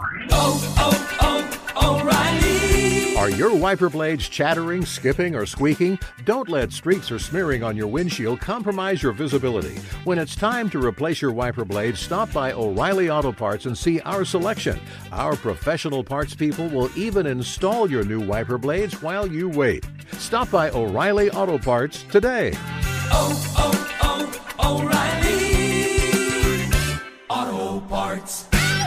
O'Reilly. Are your wiper blades chattering, skipping, or squeaking? Don't let streaks or smearing on your windshield compromise your visibility. When it's time to replace your wiper blades, stop by O'Reilly Auto Parts and see our selection. Our professional parts people will even install your new wiper blades while you wait. Stop by O'Reilly Auto Parts today. O'Reilly Auto Parts.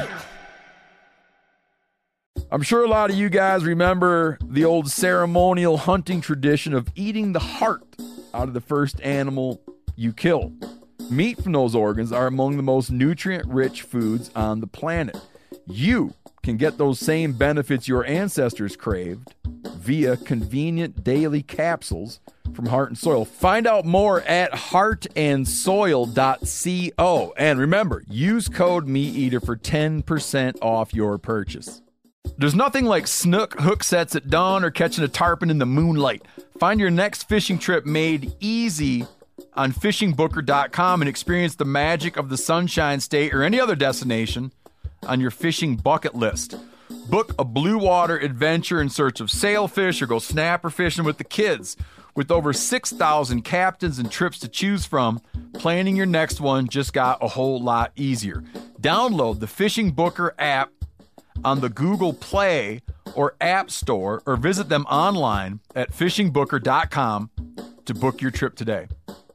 I'm sure a lot of you guys remember the old ceremonial hunting tradition of eating the heart out of the first animal you kill. Meat from those organs are among the most nutrient-rich foods on the planet. You can get those same benefits your ancestors craved via convenient daily capsules from Heart and Soil. Find out more at heartandsoil.co. And remember, use code MeatEater for 10% off your purchase. There's nothing like snook hook sets at dawn or catching a tarpon in the moonlight. Find your next fishing trip made easy on fishingbooker.com and experience the magic of the Sunshine State or any other destination on your fishing bucket list. Book a blue water adventure in search of sailfish or go snapper fishing with the kids. With over 6,000 captains and trips to choose from, planning your next one just got a whole lot easier. Download the Fishing Booker app on the Google Play or App Store, or visit them online at fishingbooker.com to book your trip today.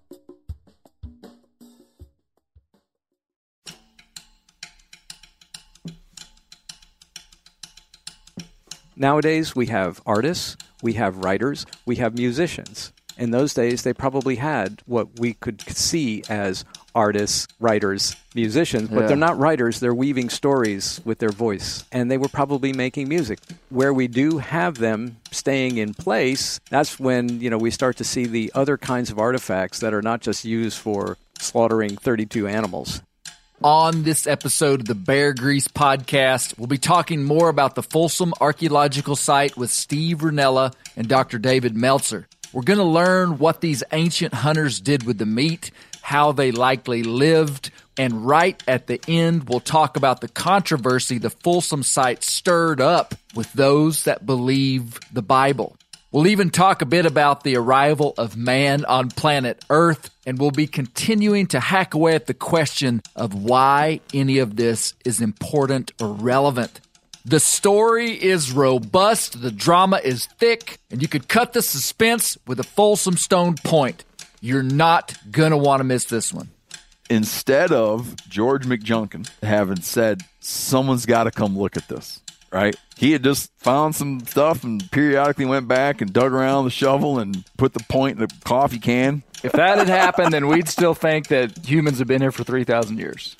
Nowadays, we have artists, we have writers, we have musicians. In those days, they probably had what we could see as artists, writers, musicians, but they're not writers. They're weaving stories with their voice, and they were probably making music. Where we do have them staying in place, that's when, we start to see the other kinds of artifacts that are not just used for slaughtering 32 animals. On this episode of the Bear Grease Podcast, we'll be talking more about the Folsom Archaeological Site with Steve Rinella and Dr. David Meltzer. We're going to learn what these ancient hunters did with the meat, how they likely lived, and right at the end, we'll talk about the controversy the Folsom site stirred up with those that believe the Bible. We'll even talk a bit about the arrival of man on planet Earth, and we'll be continuing to hack away at the question of why any of this is important or relevant. The story is robust, the drama is thick, and you could cut the suspense with a Folsom Stone point. You're not going to want to miss this one. Instead of George McJunkin having said, someone's got to come look at this, right? He had just found some stuff and periodically went back and dug around the shovel and put the point in the coffee can. If that had happened, then we'd still think that humans have been here for 3,000 years.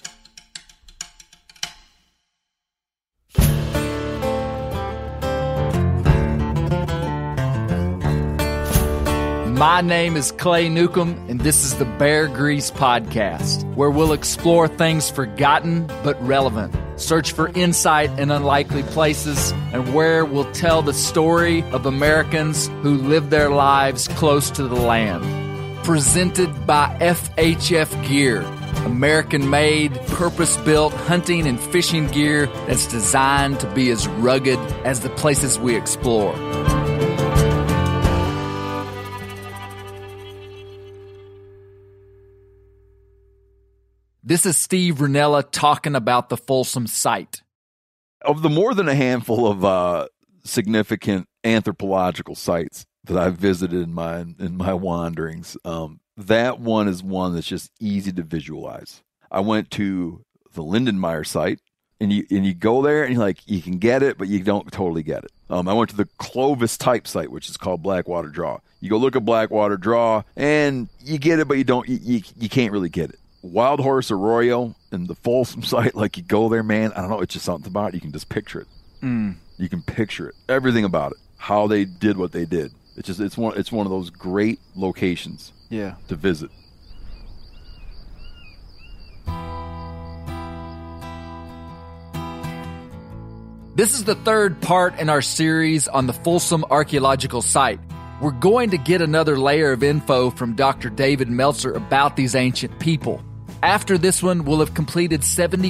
My name is Clay Newcomb, and this is the Bear Grease Podcast, where we'll explore things forgotten but relevant, search for insight in unlikely places, and where we'll tell the story of Americans who live their lives close to the land. Presented by FHF Gear, American-made, purpose-built hunting and fishing gear that's designed to be as rugged as the places we explore. This is Steve Rinella talking about the Folsom site. Of the more than a handful of significant anthropological sites that I've visited in my wanderings, that one is one that's just easy to visualize. I went to the Lindenmeyer site, and you go there, and you can get it, but you don't totally get it. I went to the Clovis type site, which is called Blackwater Draw. You go look at Blackwater Draw, and you get it, but you can't really get it. Wild Horse Arroyo and the Folsom site, you go there, man, I don't know, it's just something about it. You can just picture it. You can picture it. Everything about it. How they did what they did. It's one of those great locations to visit. This is the third part in our series on the Folsom Archaeological Site. We're going to get another layer of info from Dr. David Meltzer about these ancient people. After this one, we'll have completed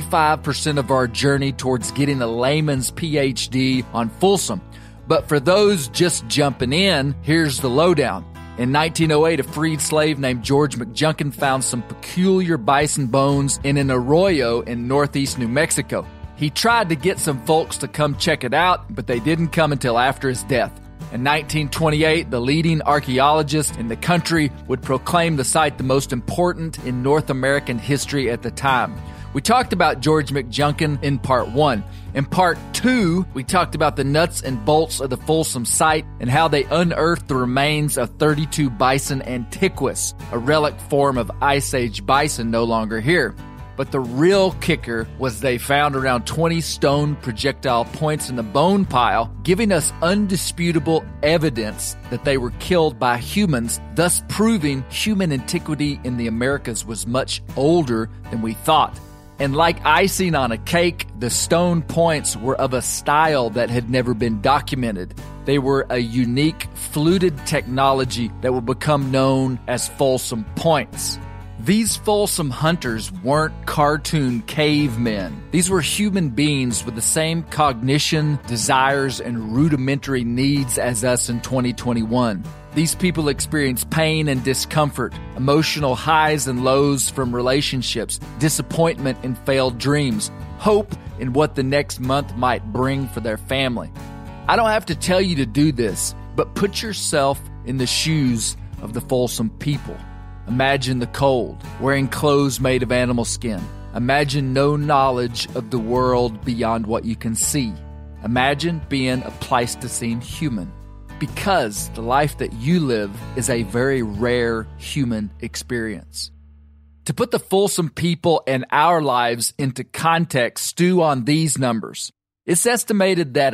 75% of our journey towards getting a layman's PhD on Folsom. But for those just jumping in, here's the lowdown. In 1908, a freed slave named George McJunkin found some peculiar bison bones in an arroyo in northeast New Mexico. He tried to get some folks to come check it out, but they didn't come until after his death. In 1928, the leading archaeologist in the country would proclaim the site the most important in North American history at the time. We talked about George McJunkin in Part 1. In Part 2, we talked about the nuts and bolts of the Folsom site and how they unearthed the remains of 32 bison antiquus, a relic form of Ice Age bison no longer here. But the real kicker was they found around 20 stone projectile points in the bone pile, giving us undisputable evidence that they were killed by humans, thus proving human antiquity in the Americas was much older than we thought. And like icing on a cake, the stone points were of a style that had never been documented. They were a unique, fluted technology that will become known as Folsom Points. These Folsom hunters weren't cartoon cavemen. These were human beings with the same cognition, desires, and rudimentary needs as us in 2021. These people experienced pain and discomfort, emotional highs and lows from relationships, disappointment in failed dreams, hope in what the next month might bring for their family. I don't have to tell you to do this, but put yourself in the shoes of the Folsom people. Imagine the cold, wearing clothes made of animal skin. Imagine no knowledge of the world beyond what you can see. Imagine being a Pleistocene human. Because the life that you live is a very rare human experience. To put the Folsom people and our lives into context, stew on these numbers. It's estimated that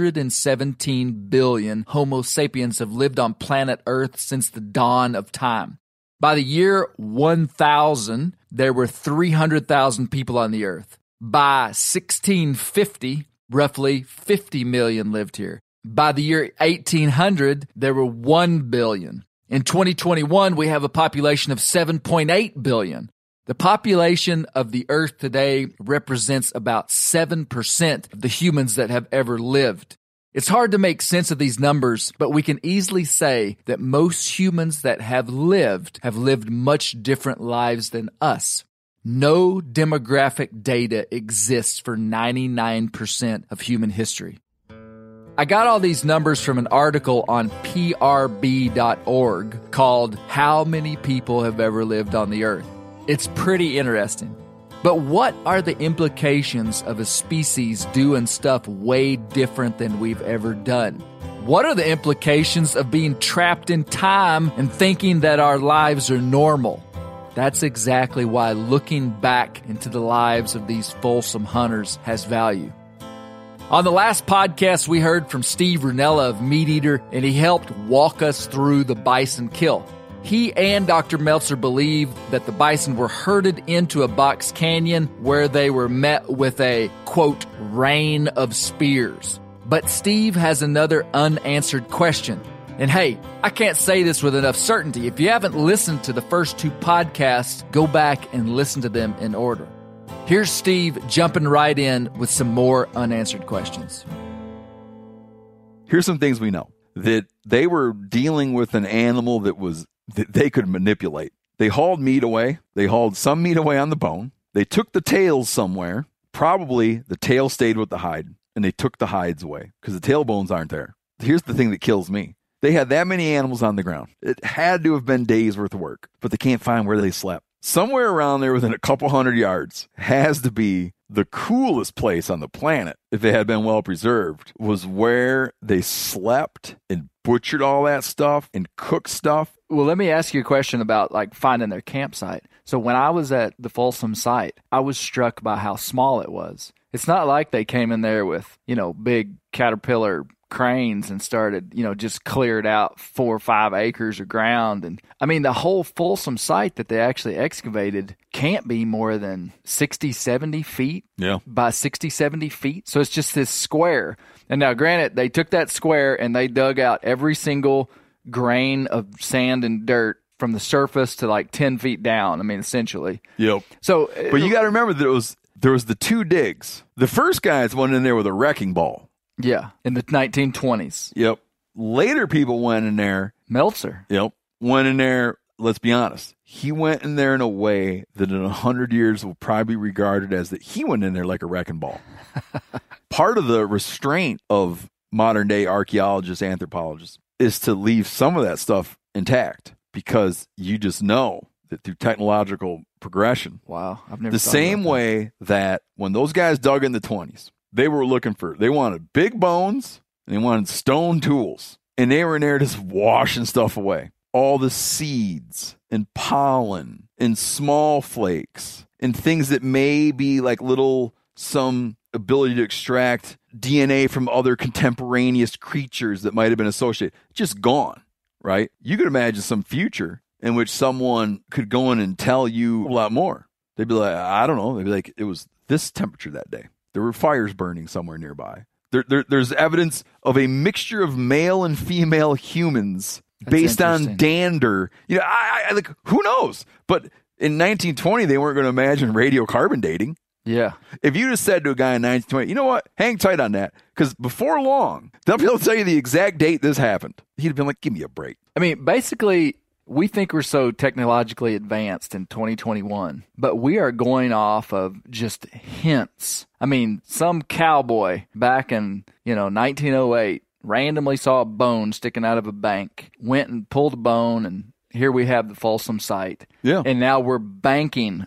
117 billion Homo sapiens have lived on planet Earth since the dawn of time. By the year 1000, there were 300,000 people on the earth. By 1650, roughly 50 million lived here. By the year 1800, there were 1 billion. In 2021, we have a population of 7.8 billion. The population of the earth today represents about 7% of the humans that have ever lived. It's hard to make sense of these numbers, but we can easily say that most humans that have lived much different lives than us. No demographic data exists for 99% of human history. I got all these numbers from an article on prb.org called How Many People Have Ever Lived on the Earth? It's pretty interesting. But what are the implications of a species doing stuff way different than we've ever done? What are the implications of being trapped in time and thinking that our lives are normal? That's exactly why looking back into the lives of these Folsom hunters has value. On the last podcast, we heard from Steve Rinella of MeatEater, and he helped walk us through the bison kill. He and Dr. Meltzer believe that the bison were herded into a box canyon where they were met with a, quote, rain of spears. But Steve has another unanswered question. And hey, I can't say this with enough certainty. If you haven't listened to the first 2 podcasts, go back and listen to them in order. Here's Steve jumping right in with some more unanswered questions. Here's some things we know. That they were dealing with an animal that they could manipulate. They hauled meat away. They hauled some meat away on the bone. They took the tails somewhere. Probably the tail stayed with the hide, and they took the hides away because the tail bones aren't there. Here's the thing that kills me. They had that many animals on the ground. It had to have been days worth of work, but they can't find where they slept. Somewhere around there within a couple hundred yards has to be the coolest place on the planet, if it had been well preserved, was where they slept and butchered all that stuff and cooked stuff. Well, let me ask you a question about like finding their campsite. So when I was at the Folsom site, I was struck by how small it was. It's not like they came in there with, big Caterpillar cranes and started, just cleared out 4 or 5 acres of ground. And I mean, the whole Folsom site that they actually excavated can't be more than 60, 70 feet by 60, 70 feet. So it's just this square. And now, granted, they took that square and they dug out every single grain of sand and dirt from the surface to like 10 feet down. I mean, essentially. Yep. So, But you got to remember that there was the 2 digs. The first guys went in there with a wrecking ball. yeah, in the 1920s. Yep. Later people went in there. Meltzer. Yep. Went in there, let's be honest. He went in there in a way that in 100 years will probably be regarded as that he went in there like a wrecking ball. Part of the restraint of modern day archaeologists, anthropologists, is to leave some of that stuff intact because you just know that through technological progression, Wow. I've never the thought same about that. way that when those guys dug in the 20s, they wanted big bones and they wanted stone tools. And they were in there just washing stuff away. All the seeds and pollen and small flakes and things that may be like some ability to extract DNA from other contemporaneous creatures that might have been associated. Just gone, right? You could imagine some future in which someone could go in and tell you a lot more. They'd be like, I don't know. They'd be like, it was this temperature that day. There were fires burning somewhere nearby. There's evidence of a mixture of male and female humans based on dander. You know, I like, who knows? But in 1920, they weren't going to imagine radiocarbon dating. Yeah. If you just said to a guy in 1920, you know what, hang tight on that, because before long, they'll be able to tell you the exact date this happened. He'd have been like, give me a break. I mean, basically, we think we're so technologically advanced in 2021, but we are going off of just hints. I mean, some cowboy back in, 1908 randomly saw a bone sticking out of a bank, went and pulled a bone, and here we have the Folsom site. Yeah. And now we're banking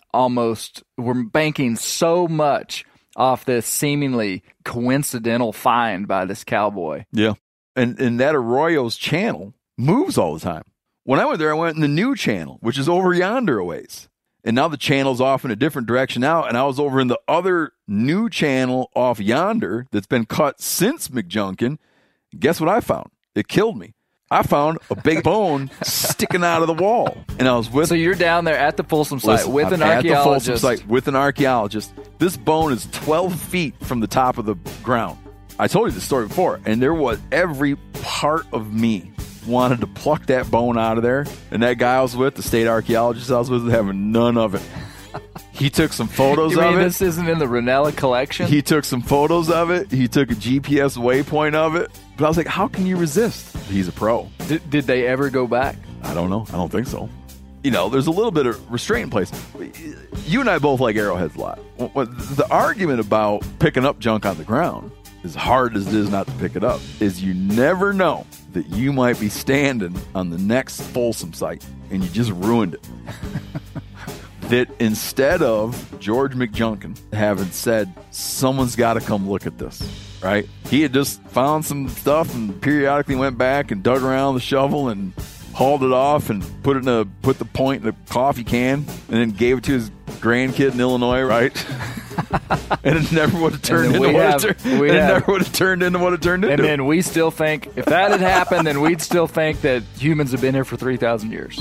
so much off this seemingly coincidental find by this cowboy. Yeah. And that Arroyo's channel moves all the time. When I went there, I went in the new channel, which is over yonder a ways. And now the channel's off in a different direction now, and I was over in the other new channel off yonder that's been cut since McJunkin. Guess what I found? It killed me. I found a big bone sticking out of the wall. And I was with... So you're down there at the Folsom site with an at the archaeologist. Folsom site with an archaeologist. This bone is 12 feet from the top of the ground. I told you this story before, and there was every part of me wanted to pluck that bone out of there. And that guy I was with, the state archaeologist I was with, having none of it. He took some photos You mean of it. this isn't in the Ranella collection? He took some photos of it. He took a GPS waypoint of it. But I was like, how can you resist? He's a pro. Did they ever go back? I don't know. I don't think so. There's a little bit of restraint in place. You and I both like arrowheads a lot. The argument about picking up junk on the ground, as hard as it is not to pick it up, is you never know that you might be standing on the next Folsom site and you just ruined it. That instead of George McJunkin having said, someone's got to come look at this, right? He had just found some stuff and periodically went back and dug around the shovel and hauled it off and put the point in a coffee can and then gave it to his grandkid in Illinois, right? And it never would have turned into what it turned into. And then we still think, if that had happened, then we'd still think that humans have been here for 3,000 years.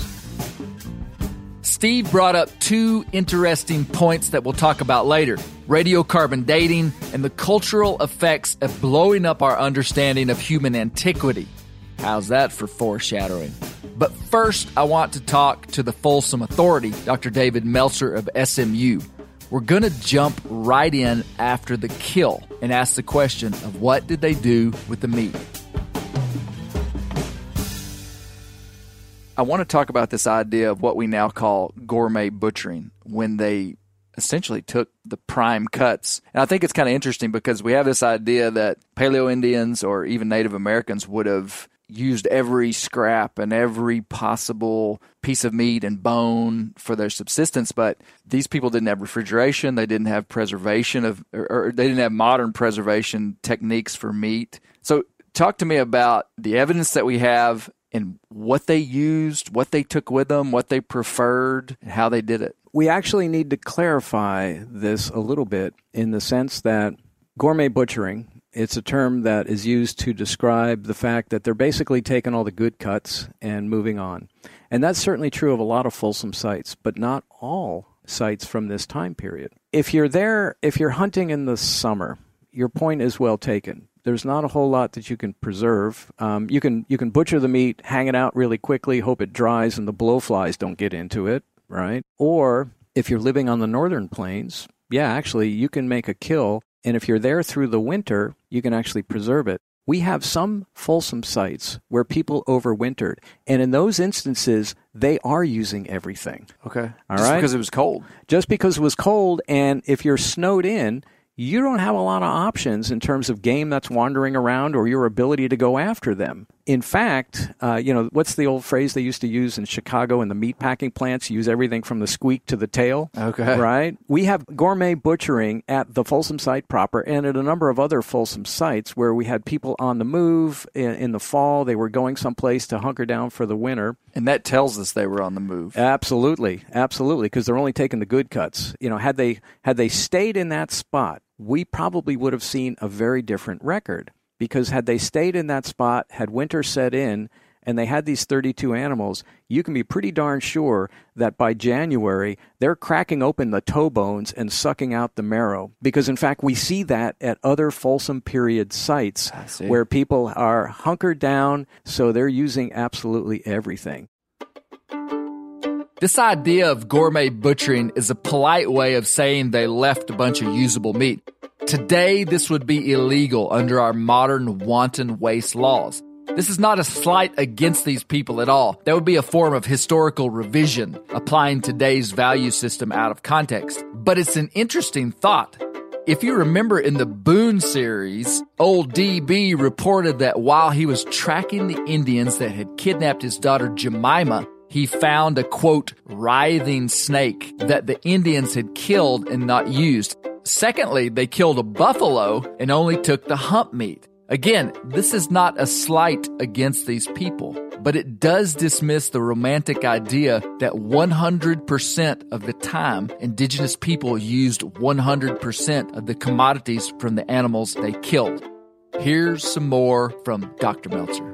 Steve brought up 2 interesting points that we'll talk about later: radiocarbon dating and the cultural effects of blowing up our understanding of human antiquity. How's that for foreshadowing? But first, I want to talk to the Folsom Authority, Dr. David Meltzer of SMU. We're going to jump right in after the kill and ask the question of what did they do with the meat? I want to talk about this idea of what we now call gourmet butchering, when they essentially took the prime cuts. And I think it's kind of interesting because we have this idea that Paleo Indians or even Native Americans would have used every scrap and every possible piece of meat and bone for their subsistence, but these people didn't have refrigeration, they didn't have preservation or they didn't have modern preservation techniques for meat. So talk to me about the evidence that we have and what they used, what they took with them, what they preferred, and how they did it. We actually need to clarify this a little bit in the sense that gourmet butchering, it's a term that is used to describe the fact that they're basically taking all the good cuts and moving on. And that's certainly true of a lot of Folsom sites, but not all sites from this time period. If you're hunting in the summer, your point is well taken. there's not a whole lot that you can preserve. You can butcher the meat, hang it out really quickly, hope it dries and the blowflies don't get into it, right? Or if you're living on the northern plains, yeah, actually, you can make a kill, and if you're there through the winter, you can actually preserve it. We have some Folsom sites where people overwintered, and in those instances, they are using everything. Okay. All Just right? because it was cold. Just because it was cold, and if you're snowed in, you don't have a lot of options in terms of game that's wandering around or your ability to go after them. In fact, what's the old phrase they used to use in Chicago in the meat packing plants? Use everything from the squeak to the tail. Okay. Right? We have gourmet butchering at the Folsom site proper and at a number of other Folsom sites where we had people on the move in the fall. They were going someplace to hunker down for the winter. And that tells us they were on the move. Absolutely, because they're only taking the good cuts. Had they stayed in that spot, we probably would have seen a very different record. Because had they stayed in that spot, had winter set in, and they had these 32 animals, you can be pretty darn sure that by January, they're cracking open the toe bones and sucking out the marrow. Because, in fact, we see that at other Folsom period sites where people are hunkered down, so they're using absolutely everything. This idea of gourmet butchering is a polite way of saying they left a bunch of usable meat. Today, this would be illegal under our modern wanton waste laws. This is not a slight against these people at all. That would be a form of historical revision, applying today's value system out of context. But it's an interesting thought. If you remember in the Boone series, old DB reported that while he was tracking the Indians that had kidnapped his daughter Jemima, he found a, quote, writhing snake that the Indians had killed and not used. Secondly, they killed a buffalo and only took the hump meat. Again, this is not a slight against these people, but it does dismiss the romantic idea that 100% of the time, indigenous people used 100% of the commodities from the animals they killed. Here's some more from Dr. Meltzer.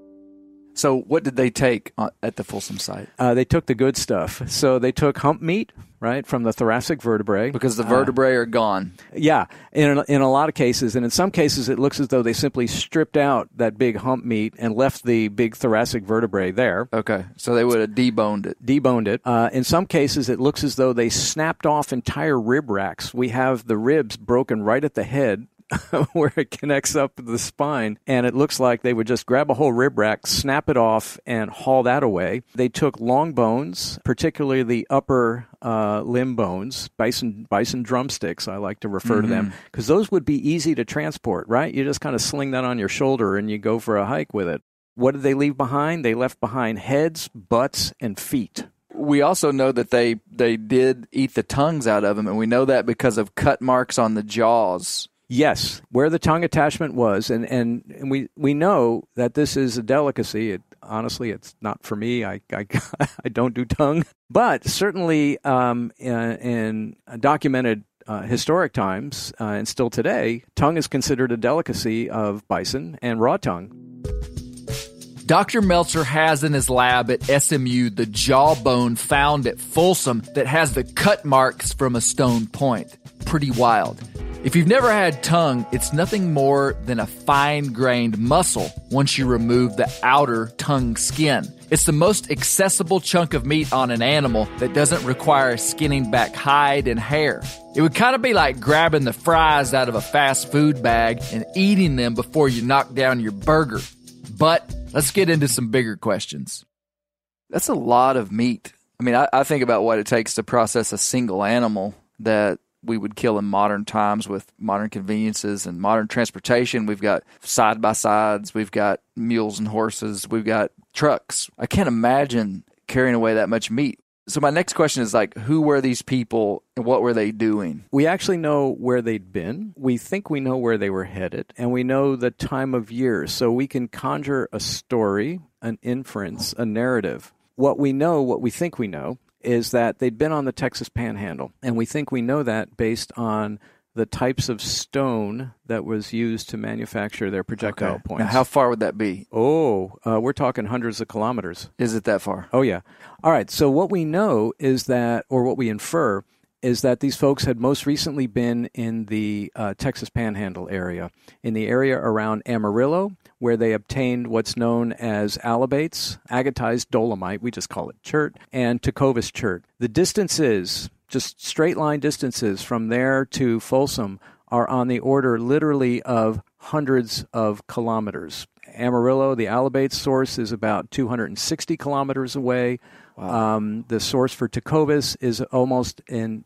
So what did they take at the Folsom site? They took the good stuff. So they took hump meat, right, from the thoracic vertebrae. Because the vertebrae are gone. Yeah, in a lot of cases. And in some cases, it looks as though they simply stripped out that big hump meat and left the big thoracic vertebrae there. Okay, so they would have deboned it. In some cases, it looks as though they snapped off entire rib racks. We have the ribs broken right at the head, where it connects up with the spine, and it looks like they would just grab a whole rib rack, snap it off, and haul that away. They took long bones, particularly the upper limb bones, bison drumsticks, I like to refer to them, because those would be easy to transport, right? You just kind of sling that on your shoulder and you go for a hike with it. What did they leave behind? They left behind heads, butts, and feet. We also know that they did eat the tongues out of them, and we know that because of cut marks on the jaws. Yes, where the tongue attachment was, and we know that this is a delicacy. Honestly, it's not for me. I don't do tongue, but certainly in documented historic times and still today, tongue is considered a delicacy of bison and raw tongue. Dr. Meltzer has in his lab at SMU the jawbone found at Folsom that has the cut marks from a stone point. Pretty wild. If you've never had tongue, it's nothing more than a fine-grained muscle once you remove the outer tongue skin. It's the most accessible chunk of meat on an animal that doesn't require skinning back hide and hair. It would kind of be like grabbing the fries out of a fast food bag and eating them before you knock down your burger. But let's get into some bigger questions. That's a lot of meat. I mean, I think about what it takes to process a single animal that we would kill in modern times with modern conveniences and modern transportation. We've got side-by-sides. We've got mules and horses. We've got trucks. I can't imagine carrying away that much meat. So my next question is, like, who were these people and what were they doing? We actually know where they'd been. We think we know where they were headed, and we know the time of year. So we can conjure a story, an inference, a narrative. What we think we know, is that they'd been on the Texas Panhandle, and we think we know that based on the types of stone that was used to manufacture their projectile points. Now, how far would that be? We're talking hundreds of kilometers. Is it that far? Oh, yeah. All right, so what we know is that, or what we infer, is that these folks had most recently been in the Texas Panhandle area, in the area around Amarillo, where they obtained what's known as alabates, agatized dolomite, we just call it chert, and Tecovas chert. The distances, just straight line distances from there to Folsom, are on the order literally of hundreds of kilometers. Amarillo, the alabates source, is about 260 kilometers away. Wow. The source for Tecovas is almost in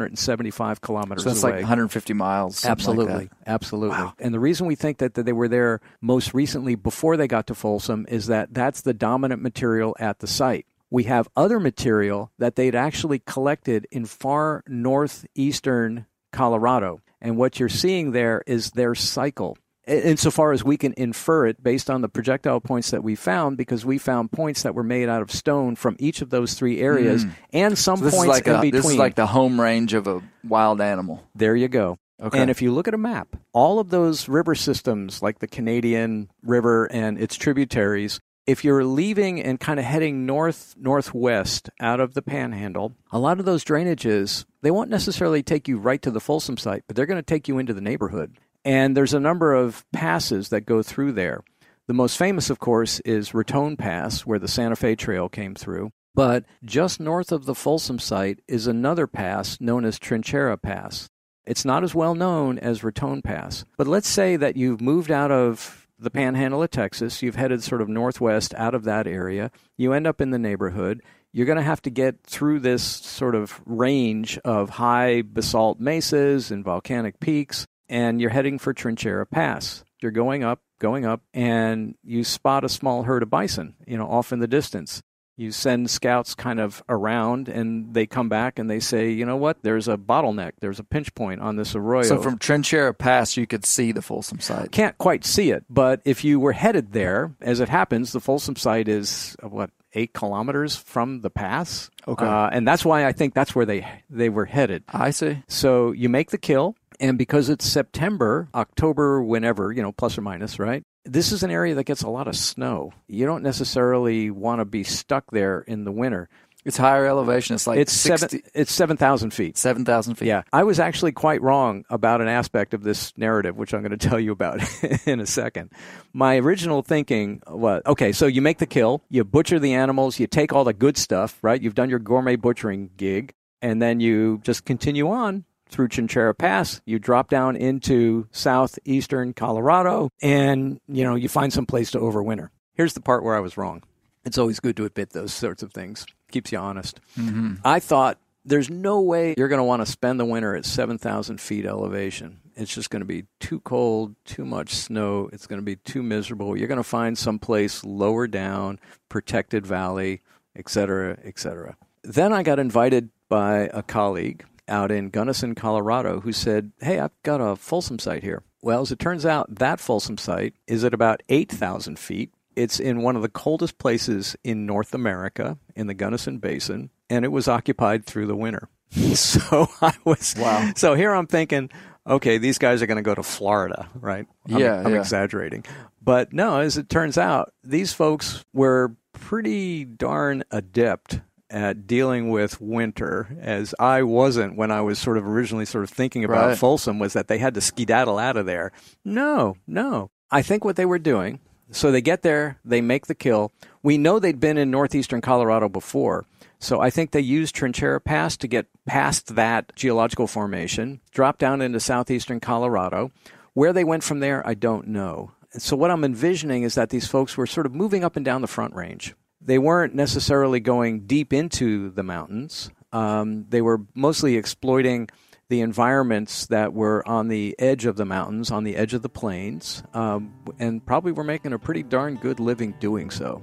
375 kilometers away. So it's like 150 miles. Absolutely. Like Absolutely. Wow. And the reason we think that they were there most recently before they got to Folsom is that that's the dominant material at the site. We have other material that they'd actually collected in far northeastern Colorado. And what you're seeing there is their cycle, insofar as we can infer it based on the projectile points that we found, because we found points that were made out of stone from each of those three areas, and some points in between. This is like the home range of a wild animal. There you go. Okay. And if you look at a map, all of those river systems, like the Canadian River and its tributaries, if you're leaving and kind of heading northwest out of the Panhandle, a lot of those drainages, they won't necessarily take you right to the Folsom site, but they're going to take you into the neighborhood. And there's a number of passes that go through there. The most famous, of course, is Raton Pass, where the Santa Fe Trail came through. But just north of the Folsom site is another pass known as Trinchera Pass. It's not as well known as Raton Pass. But let's say that you've moved out of the Panhandle of Texas, you've headed sort of northwest out of that area, you end up in the neighborhood, you're going to have to get through this sort of range of high basalt mesas and volcanic peaks, and you're heading for Trinchera Pass. You're going up, and you spot a small herd of bison, off in the distance. You send scouts kind of around, and they come back and they say, you know what, there's a bottleneck, there's a pinch point on this arroyo. So from Trinchera Pass, you could see the Folsom site. Can't quite see it, but if you were headed there, as it happens, the Folsom site is, 8 kilometers from the pass? Okay. And that's why I think that's where they were headed. I see. So you make the kill, and because it's September, October, whenever, plus or minus, right? This is an area that gets a lot of snow. You don't necessarily want to be stuck there in the winter. It's higher elevation. It's like it's 7,000 feet. 7,000 feet. Yeah. I was actually quite wrong about an aspect of this narrative, which I'm going to tell you about in a second. My original thinking was, okay, so you make the kill, you butcher the animals, you take all the good stuff, right? You've done your gourmet butchering gig, and then you just continue on through Trinchera Pass. You drop down into southeastern Colorado, and, you find some place to overwinter. Here's the part where I was wrong. It's always good to admit those sorts of things. Keeps you honest. Mm-hmm. I thought there's no way you're going to want to spend the winter at 7,000 feet elevation. It's just going to be too cold, too much snow. It's going to be too miserable. You're going to find some place lower down, protected valley, et cetera, et cetera. Then I got invited by a colleague out in Gunnison, Colorado, who said, hey, I've got a Folsom site here. Well, as it turns out, that Folsom site is at about 8,000 feet. It's in one of the coldest places in North America, in the Gunnison Basin, and it was occupied through the winter. So So here I'm thinking, okay, these guys are going to go to Florida, right? I'm exaggerating. But no, as it turns out, these folks were pretty darn adept at dealing with winter, as I wasn't when I was originally thinking about Folsom, was that they had to skedaddle out of there. No. I think what they were doing, so they get there, they make the kill. We know they'd been in northeastern Colorado before, so I think they used Trinchera Pass to get past that geological formation, drop down into southeastern Colorado. Where they went from there, I don't know. So what I'm envisioning is that these folks were sort of moving up and down the Front Range. They weren't necessarily going deep into the mountains. They were mostly exploiting the environments that were on the edge of the mountains, on the edge of the plains, and probably were making a pretty darn good living doing so.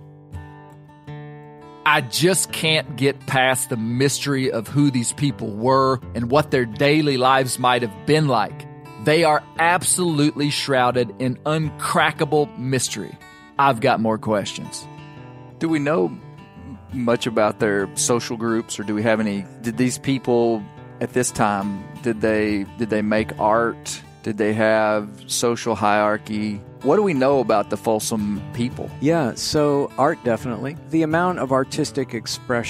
I just can't get past the mystery of who these people were and what their daily lives might have been like. They are absolutely shrouded in uncrackable mystery. I've got more questions. Do we know much about their social groups, or do we have any? Did these people at this time, did they make art? Did they have social hierarchy? What do we know about the Folsom people? Yeah, so art definitely. The amount of artistic expression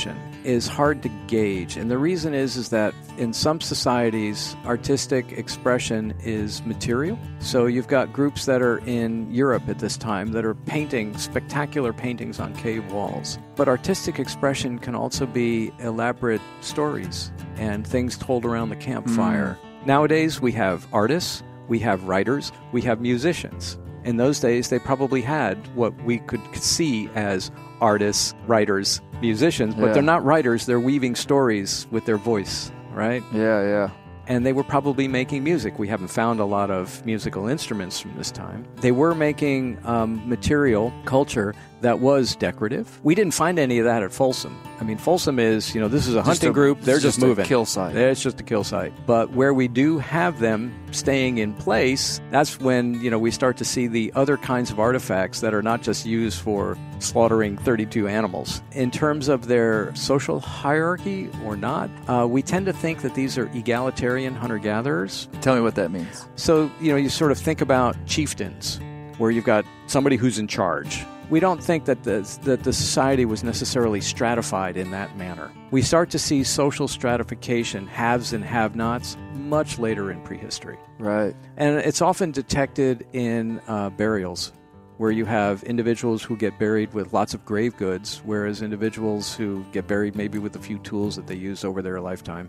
is hard to gauge. And the reason is that in some societies, artistic expression is material. So you've got groups that are in Europe at this time that are painting spectacular paintings on cave walls. But artistic expression can also be elaborate stories and things told around the campfire. Nowadays, we have artists, we have writers, we have musicians. In those days, they probably had what we could see as artists, writers, musicians, but they're not writers. They're weaving stories with their voice, right? Yeah. And they were probably making music. We haven't found a lot of musical instruments from this time. They were making material, culture, that was decorative. We didn't find any of that at Folsom. I mean, Folsom is, this is a hunting group. They're just moving. A kill site. It's just a kill site. But where we do have them staying in place, that's when, we start to see the other kinds of artifacts that are not just used for slaughtering 32 animals. In terms of their social hierarchy or not, we tend to think that these are egalitarian hunter-gatherers. Tell me what that means. So, you sort of think about chieftains, where you've got somebody who's in charge. We don't think that the society was necessarily stratified in that manner. We start to see social stratification, haves and have-nots, much later in prehistory. Right. And it's often detected in burials, where you have individuals who get buried with lots of grave goods, whereas individuals who get buried maybe with a few tools that they used over their lifetime.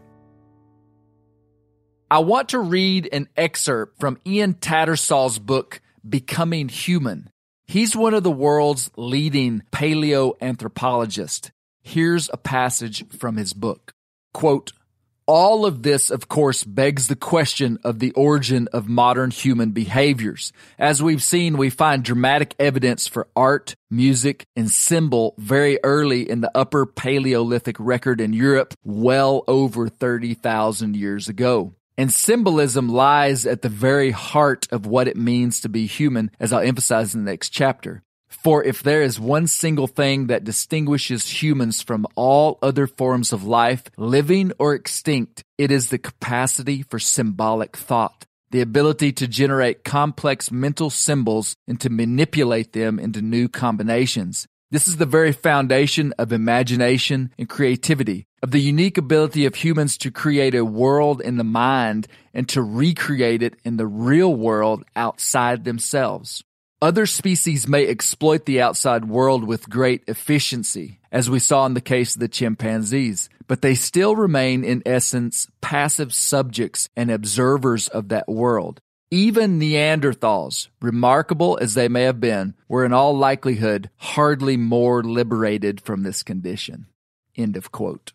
I want to read an excerpt from Ian Tattersall's book, Becoming Human. He's one of the world's leading paleoanthropologists. Here's a passage from his book. Quote, "All of this, of course, begs the question of the origin of modern human behaviors. As we've seen, we find dramatic evidence for art, music, and symbol very early in the Upper Paleolithic record in Europe, well over 30,000 years ago. And symbolism lies at the very heart of what it means to be human, as I'll emphasize in the next chapter. For if there is one single thing that distinguishes humans from all other forms of life, living or extinct, it is the capacity for symbolic thought, the ability to generate complex mental symbols and to manipulate them into new combinations. This is the very foundation of imagination and creativity, of the unique ability of humans to create a world in the mind and to recreate it in the real world outside themselves. Other species may exploit the outside world with great efficiency, as we saw in the case of the chimpanzees, but they still remain, in essence, passive subjects and observers of that world. Even Neanderthals, remarkable as they may have been, were in all likelihood hardly more liberated from this condition." End of quote.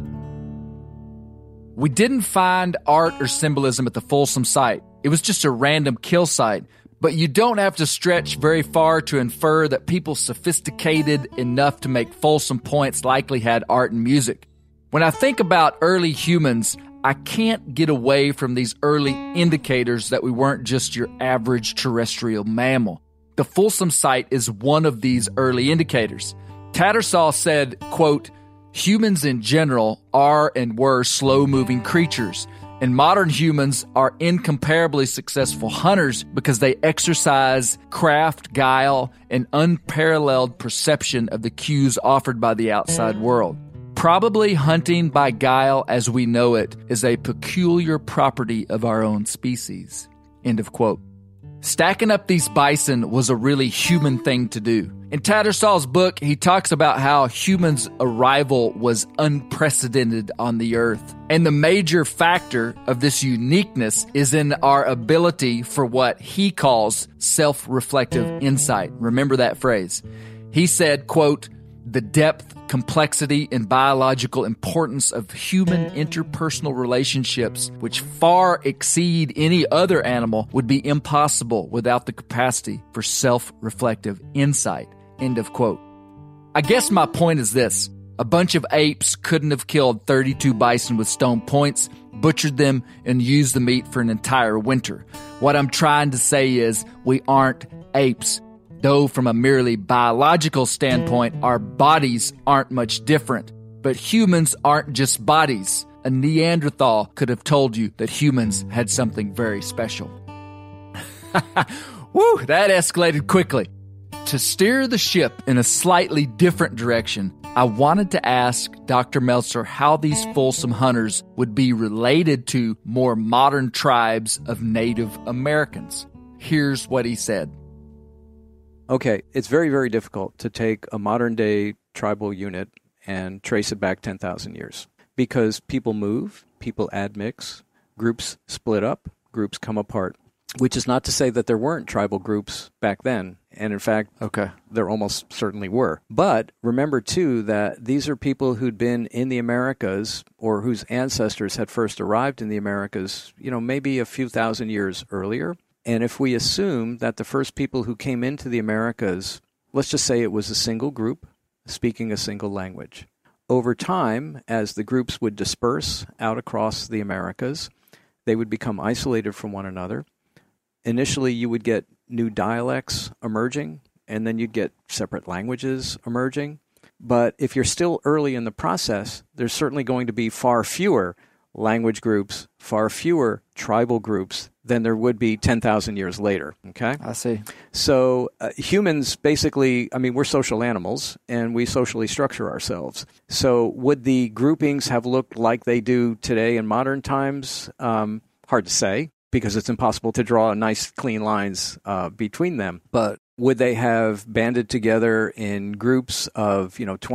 We didn't find art or symbolism at the Folsom site. It was just a random kill site. But you don't have to stretch very far to infer that people sophisticated enough to make Folsom points likely had art and music. When I think about early humans, I can't get away from these early indicators that we weren't just your average terrestrial mammal. The Folsom site is one of these early indicators. Tattersall said, quote, "Humans in general are and were slow-moving creatures, and modern humans are incomparably successful hunters because they exercise craft, guile, and unparalleled perception of the cues offered by the outside world. Probably hunting by guile as we know it is a peculiar property of our own species." End of quote. Stacking up these bison was a really human thing to do. In Tattersall's book, he talks about how humans' arrival was unprecedented on the earth. And the major factor of this uniqueness is in our ability for what he calls self-reflective insight. Remember that phrase. He said, quote, "The depth, complexity, and biological importance of human interpersonal relationships, which far exceed any other animal, would be impossible without the capacity for self-reflective insight." End of quote. I guess my point is this. A bunch of apes couldn't have killed 32 bison with stone points, butchered them, and used the meat for an entire winter. What I'm trying to say is we aren't apes. Though from a merely biological standpoint, our bodies aren't much different. But humans aren't just bodies. A Neanderthal could have told you that humans had something very special. Woo, that escalated quickly. To steer the ship in a slightly different direction, I wanted to ask Dr. Meltzer how these Folsom hunters would be related to more modern tribes of Native Americans. Here's what he said. Okay, it's very, very difficult to take a modern-day tribal unit and trace it back 10,000 years because people move, people admix, groups split up, groups come apart, which is not to say that there weren't tribal groups back then. And in fact, there almost certainly were. But remember, too, that these are people who'd been in the Americas or whose ancestors had first arrived in the Americas, maybe a few thousand years earlier. And if we assume that the first people who came into the Americas, let's just say it was a single group speaking a single language. Over time, as the groups would disperse out across the Americas, they would become isolated from one another. Initially, you would get new dialects emerging, and then you'd get separate languages emerging. But if you're still early in the process, there's certainly going to be far fewer language groups, far fewer tribal groups than there would be 10,000 years later, okay? I see. So humans basically, we're social animals, and we socially structure ourselves. So would the groupings have looked like they do today in modern times? Hard to say, because it's impossible to draw nice, clean lines between them. But would they have banded together in groups of,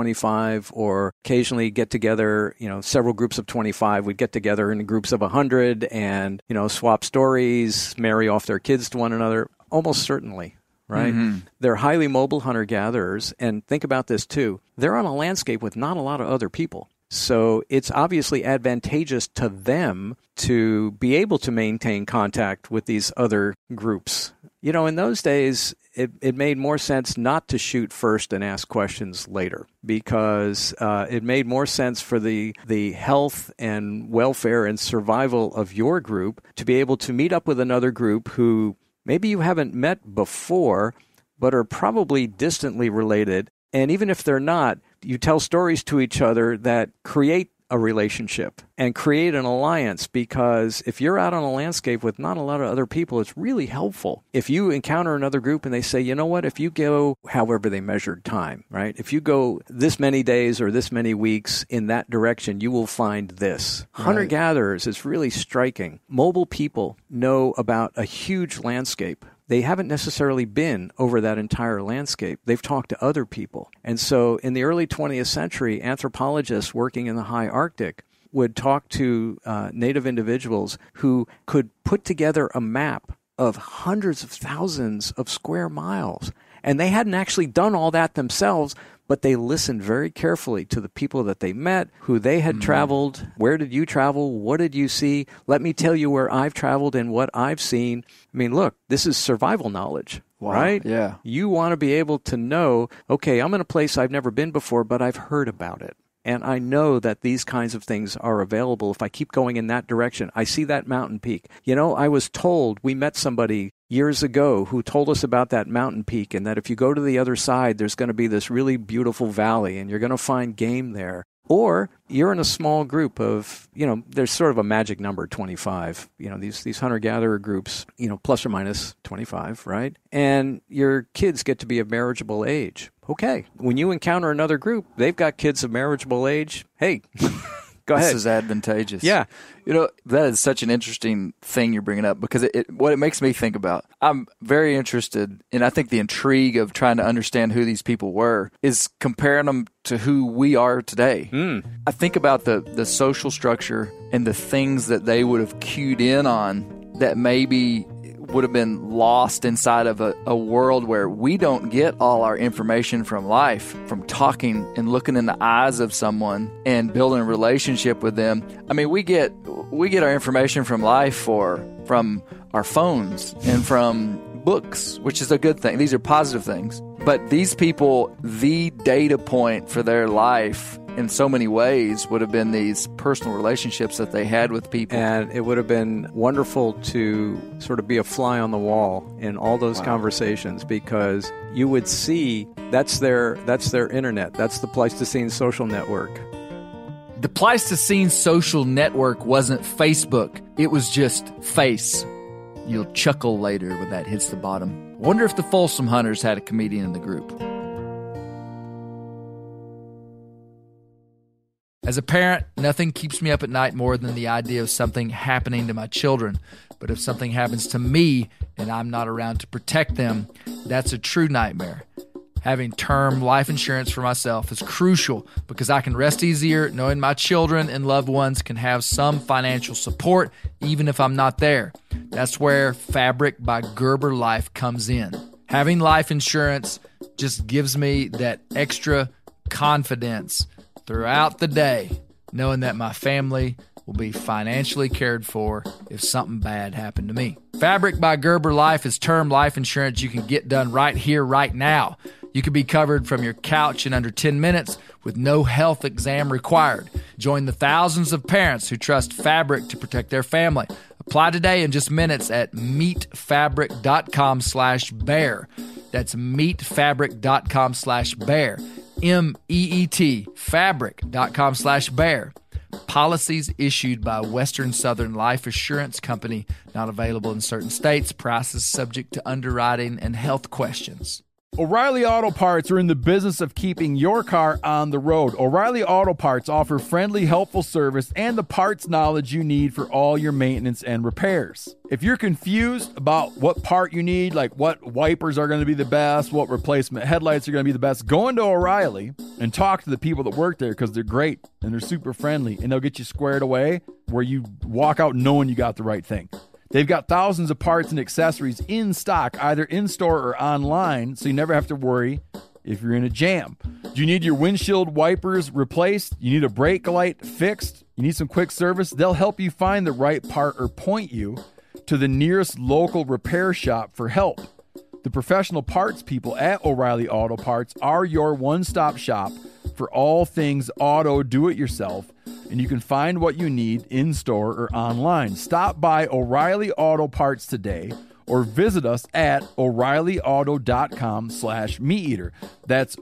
25 or occasionally get together, several groups of 25 would get together in groups of 100 and, swap stories, marry off their kids to one another? Almost certainly, right? Mm-hmm. They're highly mobile hunter-gatherers. And think about this, too. They're on a landscape with not a lot of other people. So it's obviously advantageous to them to be able to maintain contact with these other groups. In those days, it made more sense not to shoot first and ask questions later because it made more sense for the health and welfare and survival of your group to be able to meet up with another group who maybe you haven't met before but are probably distantly related. And even if they're not, you tell stories to each other that create a relationship and create an alliance, because if you're out on a landscape with not a lot of other people, it's really helpful. If you encounter another group and they say, you know what, if you go, however they measured time, right? If you go this many days or this many weeks in that direction, you will find this. Right. Hunter-gatherers is really striking. Mobile people know about a huge landscape. They haven't necessarily been over that entire landscape. They've talked to other people. And so in the early 20th century, anthropologists working in the high Arctic would talk to native individuals who could put together a map of hundreds of thousands of square miles. And they hadn't actually done all that themselves, but they listened very carefully to the people that they met, who they had traveled. Where did you travel? What did you see? Let me tell you where I've traveled and what I've seen. Look, this is survival knowledge, right? Yeah. You want to be able to know, okay, I'm in a place I've never been before, but I've heard about it. And I know that these kinds of things are available if I keep going in that direction. I see that mountain peak. I was told, we met somebody years ago who told us about that mountain peak and that if you go to the other side, there's going to be this really beautiful valley and you're going to find game there. Or you're in a small group of, there's sort of a magic number, 25, these hunter-gatherer groups, plus or minus 25, right? And your kids get to be of marriageable age. Okay. When you encounter another group, they've got kids of marriageable age. Hey, go ahead. This is advantageous. Yeah. That is such an interesting thing you're bringing up because what it makes me think about, I'm very interested, and I think the intrigue of trying to understand who these people were is comparing them to who we are today. I think about the social structure and the things that they would have cued in on that maybe would have been lost inside of a world where we don't get all our information from life, from talking and looking in the eyes of someone and building a relationship with them. We get our information from life from our phones and from books, which is a good thing. These are positive things. But these people, the data point for their life in so many ways would have been these personal relationships that they had with people. And it would have been wonderful to sort of be a fly on the wall in all those conversations, because you would see that's their internet. That's the Pleistocene social network. The Pleistocene social network wasn't Facebook. It was just face. You'll chuckle later when that hits the bottom. Wonder if the Folsom Hunters had a comedian in the group. As a parent, nothing keeps me up at night more than the idea of something happening to my children. But if something happens to me and I'm not around to protect them, that's a true nightmare. Having term life insurance for myself is crucial because I can rest easier knowing my children and loved ones can have some financial support even if I'm not there. That's where Fabric by Gerber Life comes in. Having life insurance just gives me that extra confidence throughout the day, knowing that my family will be financially cared for if something bad happened to me. Fabric by Gerber Life is term life insurance you can get done right here, right now. You can be covered from your couch in under 10 minutes with no health exam required. Join the thousands of parents who trust Fabric to protect their family. Apply today in just minutes at meetfabric.com/bear. That's meetfabric.com/bear. MEET, fabric.com/bear. Policies issued by Western Southern Life Assurance Company, not available in certain states. Prices subject to underwriting and health questions. O'Reilly Auto Parts are in the business of keeping your car on the road. O'Reilly Auto Parts offer friendly, helpful service and the parts knowledge you need for all your maintenance and repairs. If you're confused about what part you need, like what wipers are going to be the best, what replacement headlights are going to be the best, go into O'Reilly and talk to the people that work there because they're great and they're super friendly and they'll get you squared away where you walk out knowing you got the right thing. They've got thousands of parts and accessories in stock, either in-store or online, so you never have to worry if you're in a jam. Do you need your windshield wipers replaced? You need a brake light fixed? You need some quick service? They'll help you find the right part or point you to the nearest local repair shop for help. The professional parts people at O'Reilly Auto Parts are your one-stop shop for all things auto do-it-yourself, and you can find what you need in-store or online. Stop by O'Reilly Auto Parts today or visit us at O'ReillyAuto.com/MeatEater. That's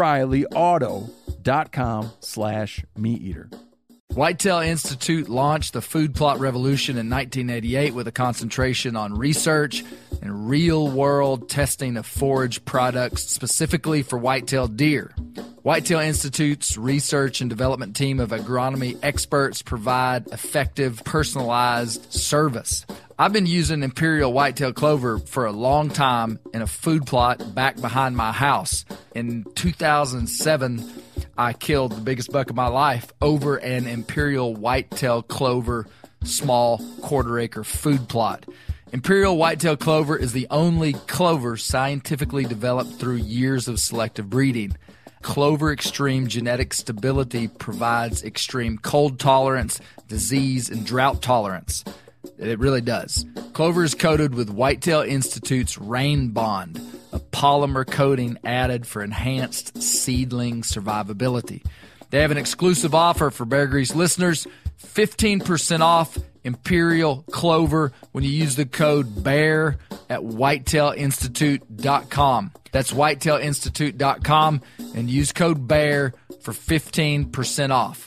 O'ReillyAuto.com/MeatEater. Whitetail Institute launched the food plot revolution in 1988 with a concentration on research and real-world testing of forage products specifically for whitetail deer. Whitetail Institute's research and development team of agronomy experts provide effective, personalized service. I've been using Imperial Whitetail Clover for a long time in a food plot back behind my house. In 2007, I killed the biggest buck of my life over an Imperial Whitetail Clover small quarter-acre food plot. Imperial Whitetail Clover is the only clover scientifically developed through years of selective breeding. Clover Extreme genetic stability provides extreme cold tolerance, disease, and drought tolerance. It really does. Clover is coated with Whitetail Institute's Rain Bond, a polymer coating added for enhanced seedling survivability. They have an exclusive offer for Bear Grease listeners, 15% off Imperial Clover when you use the code BEAR at whitetailinstitute.com. That's whitetailinstitute.com and use code BEAR for 15% off.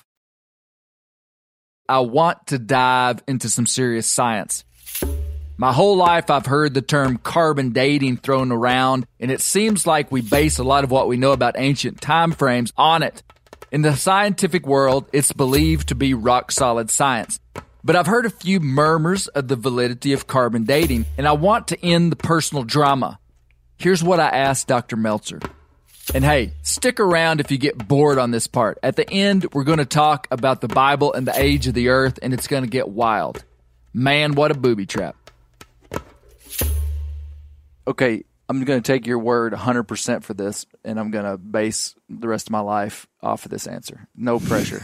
I want to dive into some serious science. My whole life I've heard the term carbon dating thrown around, and it seems like we base a lot of what we know about ancient time frames on it. In the scientific world, it's believed to be rock-solid science. But I've heard a few murmurs of the validity of carbon dating, and I want to end the personal drama. Here's what I asked Dr. Meltzer. And hey, stick around if you get bored on this part. At the end, we're going to talk about the Bible and the age of the earth, and it's going to get wild. Man, what a booby trap. Okay, I'm going to take your word 100% for this, and I'm going to base the rest of my life off of this answer. No pressure.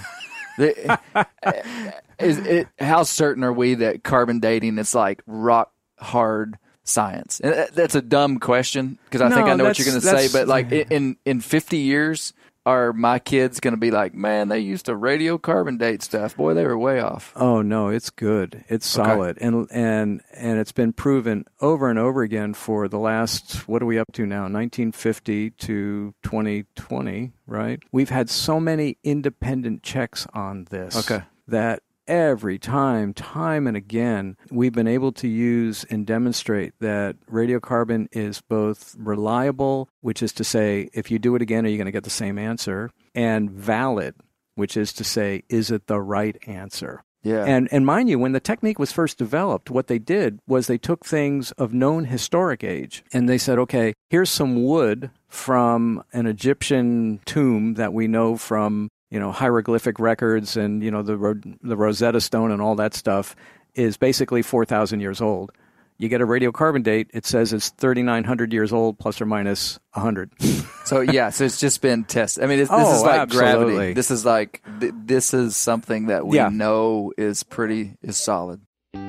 How certain are we that carbon dating is like rock hard science? And that's a dumb question because I think I know what you're going to say, but like in 50 years, are my kids going to be like, man, they used to radiocarbon date stuff. Boy, they were way off. Oh no, it's good. It's solid. Okay. And it's been proven over and over again for the last, what are we up to now? 1950 to 2020, right? We've had so many independent checks on this that every time and again, we've been able to use and demonstrate that radiocarbon is both reliable, which is to say, if you do it again, are you going to get the same answer, and valid. which is to say, is it the right answer? Yeah. And mind you, when the technique was first developed, what they did was they took things of known historic age and they said, okay, here's some wood from an Egyptian tomb that we know from, hieroglyphic records and, the Rosetta Stone and all that stuff is basically 4,000 years old. You get a radiocarbon date, it says it's 3,900 years old, plus or minus 100. So it's just been tested. I mean, this is like absolutely. gravity. This is something that we know is solid.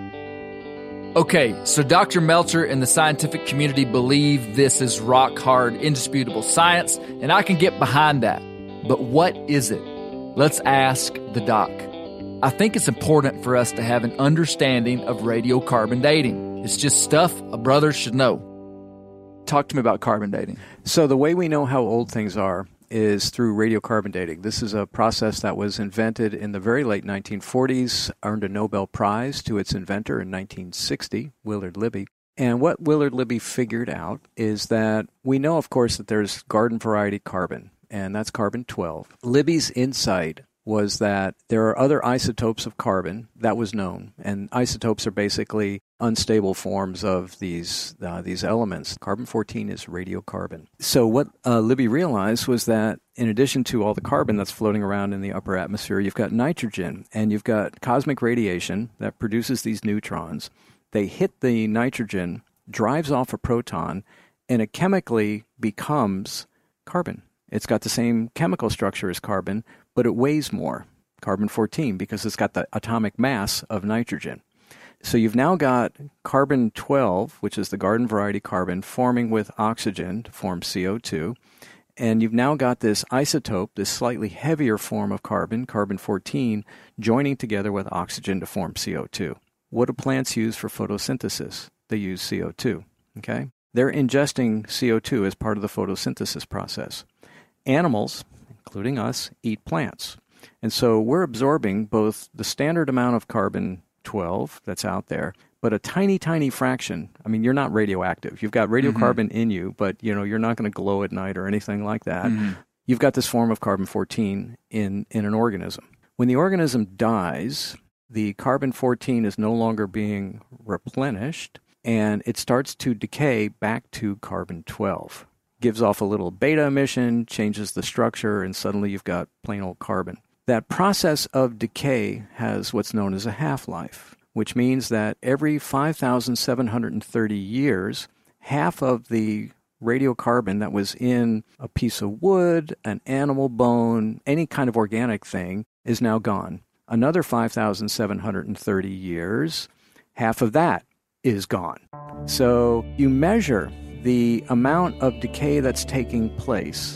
Okay, so Dr. Meltzer and the scientific community believe this is rock hard, indisputable science, and I can get behind that. But what is it? Let's ask the doc. I think it's important for us to have an understanding of radiocarbon dating. It's just stuff a brother should know. Talk to me about carbon dating. So the way we know how old things are is through radiocarbon dating. This is a process that was invented in the very late 1940s, earned a Nobel Prize to its inventor in 1960, Willard Libby. And what Willard Libby figured out is that we know, of course, that there's garden variety carbon, and that's carbon-12. Libby's insight was that there are other isotopes of carbon that was known, and isotopes are basically unstable forms of these elements. Carbon-14 is radiocarbon. So what Libby realized was that in addition to all the carbon that's floating around in the upper atmosphere, you've got nitrogen, and you've got cosmic radiation that produces these neutrons. They hit the nitrogen, drives off a proton, and it chemically becomes carbon. It's got the same chemical structure as carbon, but it weighs more, carbon-14, because it's got the atomic mass of nitrogen. So you've now got carbon-12, which is the garden variety carbon, forming with oxygen to form CO2. And you've now got this isotope, this slightly heavier form of carbon, carbon-14, joining together with oxygen to form CO2. What do plants use for photosynthesis? They use CO2, okay? They're ingesting CO2 as part of the photosynthesis process. Animals, including us, eat plants. And so we're absorbing both the standard amount of carbon-12 that's out there, but a tiny, tiny fraction. I mean, you're not radioactive. You've got radiocarbon in you, but you're not going to glow at night or anything like that. Mm-hmm. You've got this form of carbon-14 in an organism. When the organism dies, the carbon-14 is no longer being replenished, and it starts to decay back to carbon-12. Gives off a little beta emission, changes the structure, and suddenly you've got plain old carbon. That process of decay has what's known as a half-life, which means that every 5,730 years, half of the radiocarbon that was in a piece of wood, an animal bone, any kind of organic thing is now gone. Another 5,730 years, half of that is gone. So you measure the amount of decay that's taking place.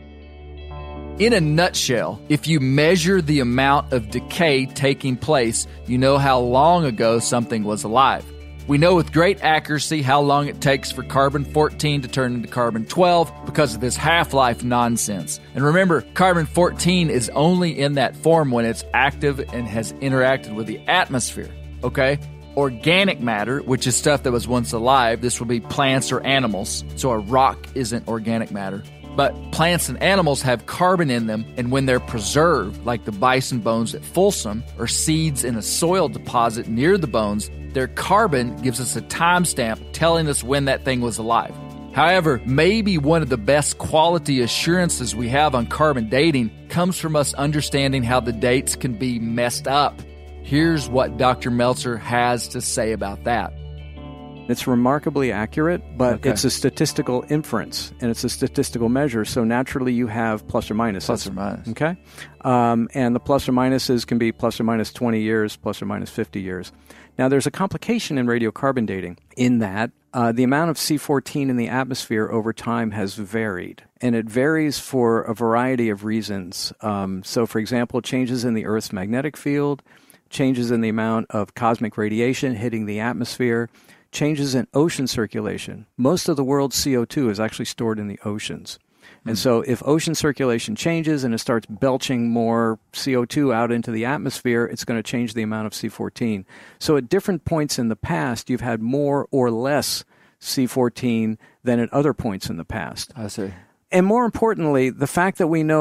In a nutshell, if you measure the amount of decay taking place, you know how long ago something was alive. We know with great accuracy how long it takes for carbon-14 to turn into carbon-12 because of this half-life nonsense. And remember, carbon-14 is only in that form when it's active and has interacted with the atmosphere, okay? Organic matter, which is stuff that was once alive, this will be plants or animals, so a rock isn't organic matter. But plants and animals have carbon in them, and when they're preserved, like the bison bones at Folsom, or seeds in a soil deposit near the bones, their carbon gives us a timestamp telling us when that thing was alive. However, maybe one of the best quality assurances we have on carbon dating comes from us understanding how the dates can be messed up. Here's what Dr. Meltzer has to say about that. It's remarkably accurate, but it's a statistical inference, and it's a statistical measure, so naturally you have plus or minus. Plus or minus. Okay? And the plus or minuses can be plus or minus 20 years, plus or minus 50 years. Now, there's a complication in radiocarbon dating in that the amount of C14 in the atmosphere over time has varied, and it varies for a variety of reasons. So, for example, changes in the Earth's magnetic field, changes in the amount of cosmic radiation hitting the atmosphere, changes in ocean circulation. Most of the world's CO2 is actually stored in the oceans. And so if ocean circulation changes and it starts belching more CO2 out into the atmosphere, it's going to change the amount of C14. So at different points in the past, you've had more or less C14 than at other points in the past. I see. And more importantly, the fact that we know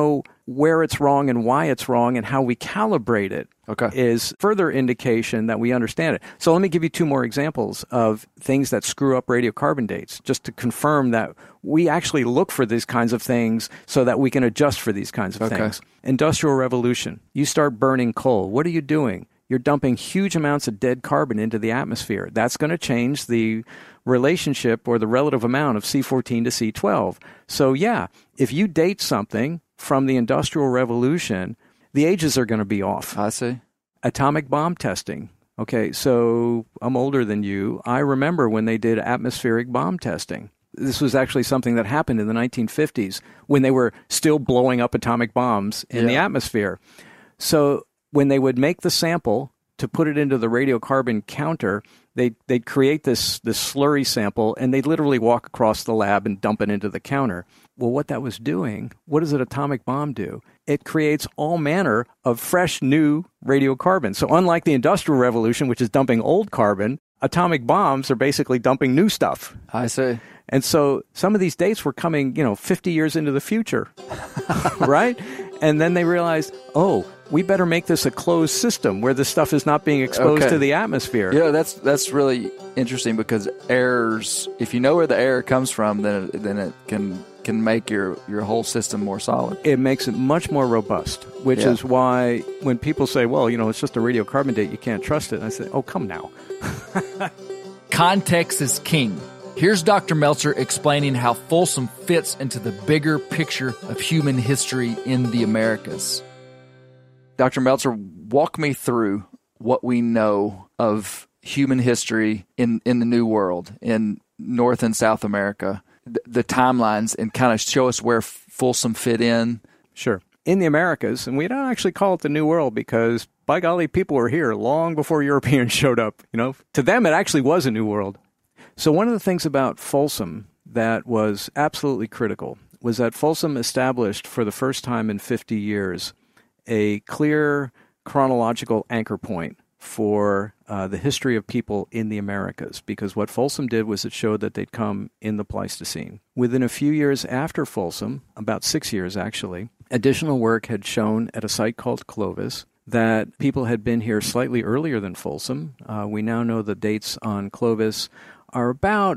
where it's wrong and why it's wrong and how we calibrate it is further indication that we understand it. So let me give you two more examples of things that screw up radiocarbon dates, just to confirm that we actually look for these kinds of things so that we can adjust for these kinds of things. Industrial Revolution. You start burning coal. What are you doing? You're dumping huge amounts of dead carbon into the atmosphere. That's going to change the relationship or the relative amount of C14 to C12. So yeah, if you date something from the Industrial Revolution, the ages are going to be off. I see. Atomic bomb testing. Okay, so I'm older than you. I remember when they did atmospheric bomb testing. This was actually something that happened in the 1950s when they were still blowing up atomic bombs in the atmosphere. So when they would make the sample to put it into the radiocarbon counter, they'd create this slurry sample, and they'd literally walk across the lab and dump it into the counter. Well, what that was doing, what does an atomic bomb do? It creates all manner of fresh, new radiocarbon. So unlike the Industrial Revolution, which is dumping old carbon, atomic bombs are basically dumping new stuff. I see. And so some of these dates were coming, 50 years into the future, right? And then they realized, oh, we better make this a closed system where this stuff is not being exposed to the atmosphere. Yeah, that's really interesting, because errors, if you know where the error comes from, then it can make your whole system more solid. It makes it much more robust, which is why when people say, well, it's just a radiocarbon date, you can't trust it. And I say, oh, come now. Context is king. Here's Dr. Meltzer explaining how Folsom fits into the bigger picture of human history in the Americas. Dr. Meltzer, walk me through what we know of human history in the New World, in North and South America, the timelines, and kind of show us where Folsom fit in. Sure. In the Americas, and we don't actually call it the New World because, by golly, people were here long before Europeans showed up. To them, it actually was a new world. So one of the things about Folsom that was absolutely critical was that Folsom established for the first time in 50 years a clear chronological anchor point for the history of people in the Americas, because what Folsom did was it showed that they'd come in the Pleistocene. Within a few years after Folsom, about 6 years actually, additional work had shown at a site called Clovis that people had been here slightly earlier than Folsom. We now know the dates on Clovis are about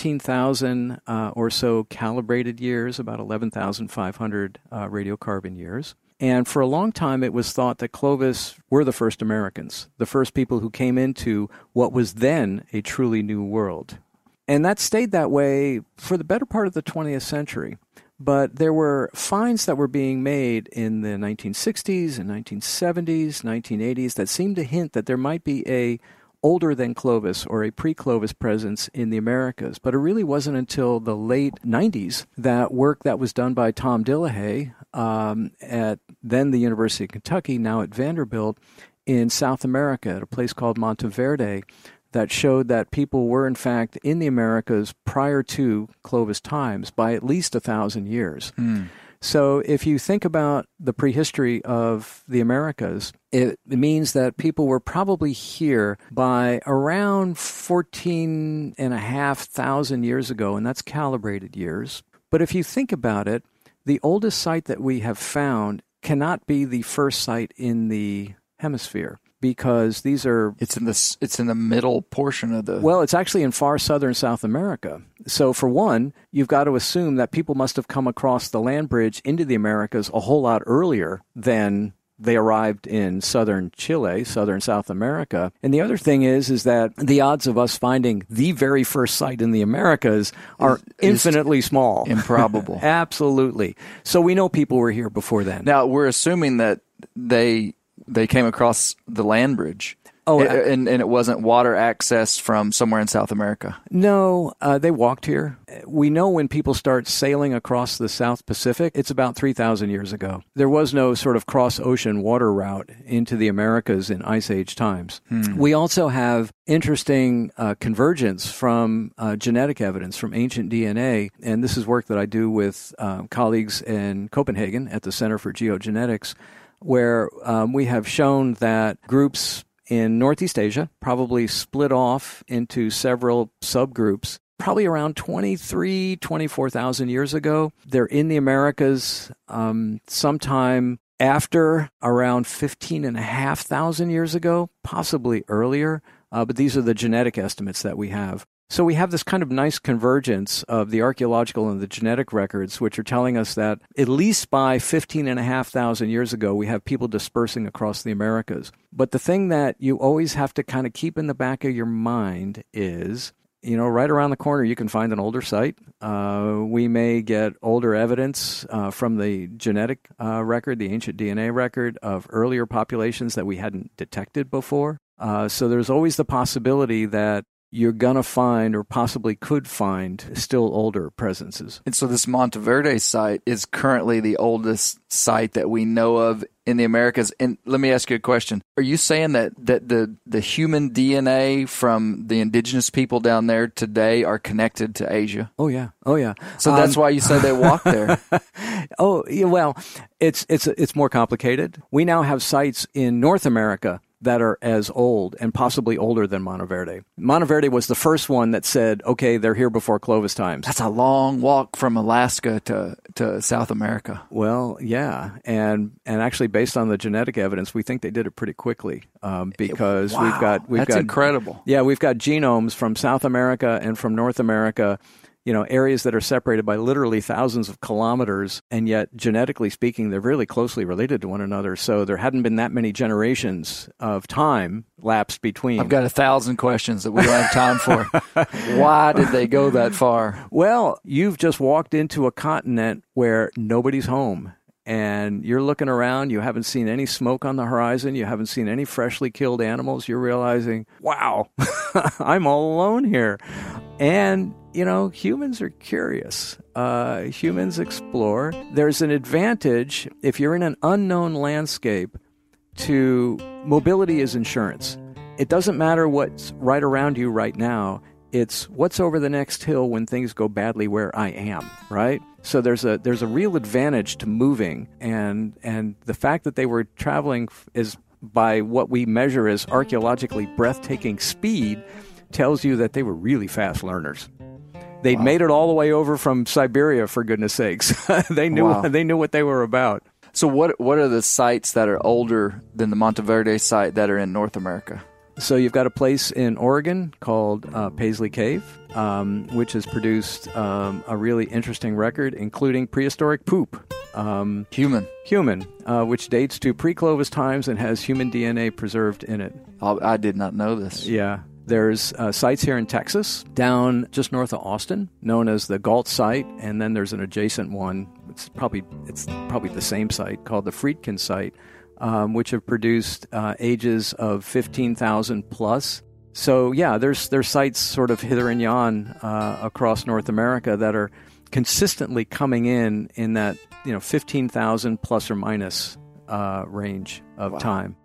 13,000 or so calibrated years, about 11,500 radiocarbon years. And for a long time, it was thought that Clovis were the first Americans, the first people who came into what was then a truly new world. And that stayed that way for the better part of the 20th century. But there were finds that were being made in the 1960s and 1970s, 1980s that seemed to hint that there might be a older than Clovis or a pre-Clovis presence in the Americas. But it really wasn't until the late 90s that work that was done by Tom Dillahay at then the University of Kentucky, now at Vanderbilt, in South America at a place called Monteverde, that showed that people were in fact in the Americas prior to Clovis times by at least 1,000 years. So if you think about the prehistory of the Americas, it means that people were probably here by around 14,500 years ago, and that's calibrated years. But if you think about it, the oldest site that we have found cannot be the first site in the hemisphere, because these are... It's in the middle portion of the... Well, it's actually in far southern South America. So for one, you've got to assume that people must have come across the land bridge into the Americas a whole lot earlier than they arrived in southern Chile, southern South America. And the other thing is that the odds of us finding the very first site in the Americas are infinitely small. Improbable. Absolutely. So we know people were here before then. Now, we're assuming that they came across the land bridge. Oh, and it wasn't water access from somewhere in South America. No, they walked here. We know when people start sailing across the South Pacific, it's about 3,000 years ago. There was no sort of cross-ocean water route into the Americas in Ice Age times. We also have interesting convergence from genetic evidence, from ancient DNA, and this is work that I do with colleagues in Copenhagen at the Center for Geogenetics, where we have shown that groups in Northeast Asia probably split off into several subgroups probably around 24,000 years ago. They're in the Americas sometime after around 15,500 years ago, possibly earlier. But these are the genetic estimates that we have. So we have this kind of nice convergence of the archaeological and the genetic records, which are telling us that at least by 15,500 years ago, we have people dispersing across the Americas. But the thing that you always have to kind of keep in the back of your mind is, right around the corner, you can find an older site. We may get older evidence from the genetic record, the ancient DNA record of earlier populations that we hadn't detected before. So there's always the possibility that you're going to find or possibly could find still older presences. And so this Monteverde site is currently the oldest site that we know of in the Americas. And let me ask you a question. Are you saying that the human DNA from the indigenous people down there today are connected to Asia? Oh, yeah. So that's why you say they walk there. Oh, yeah, well, it's more complicated. We now have sites in North America that are as old and possibly older than Monteverde. Monteverde was the first one that said, okay, they're here before Clovis times. That's a long walk from Alaska to South America. Well, yeah. And actually, based on the genetic evidence, we think they did it pretty quickly because wow, we've that's got incredible. Yeah, we've got genomes from South America and from North America, areas that are separated by literally thousands of kilometers, and yet genetically speaking, they're really closely related to one another. So there hadn't been that many generations of time lapsed between. I've got 1,000 questions that we don't have time for. Why did they go that far? Well, you've just walked into a continent where nobody's home. And you're looking around, you haven't seen any smoke on the horizon, you haven't seen any freshly killed animals. You're realizing, wow, I'm all alone here. And, humans are curious. Humans explore. There's an advantage if you're in an unknown landscape to mobility is insurance. It doesn't matter what's right around you right now. It's what's over the next hill when things go badly where I am, right? So there's a real advantage to moving, and the fact that they were traveling is by what we measure as archaeologically breathtaking speed tells you that they were really fast learners. They'd made it all the way over from Siberia, for goodness sakes. They knew what they were about. So what are the sites that are older than the Monteverde site that are in North America? So you've got a place in Oregon called Paisley Cave, which has produced a really interesting record, including prehistoric poop. Human, which dates to pre-Clovis times and has human DNA preserved in it. I did not know this. Yeah. There's sites here in Texas, down just north of Austin, known as the Galt site, and then there's an adjacent one. It's probably the same site called the Friedkin site, which have produced ages of 15,000 plus. So yeah, there's sites sort of hither and yon across North America that are consistently coming in that 15,000 plus or minus range of time.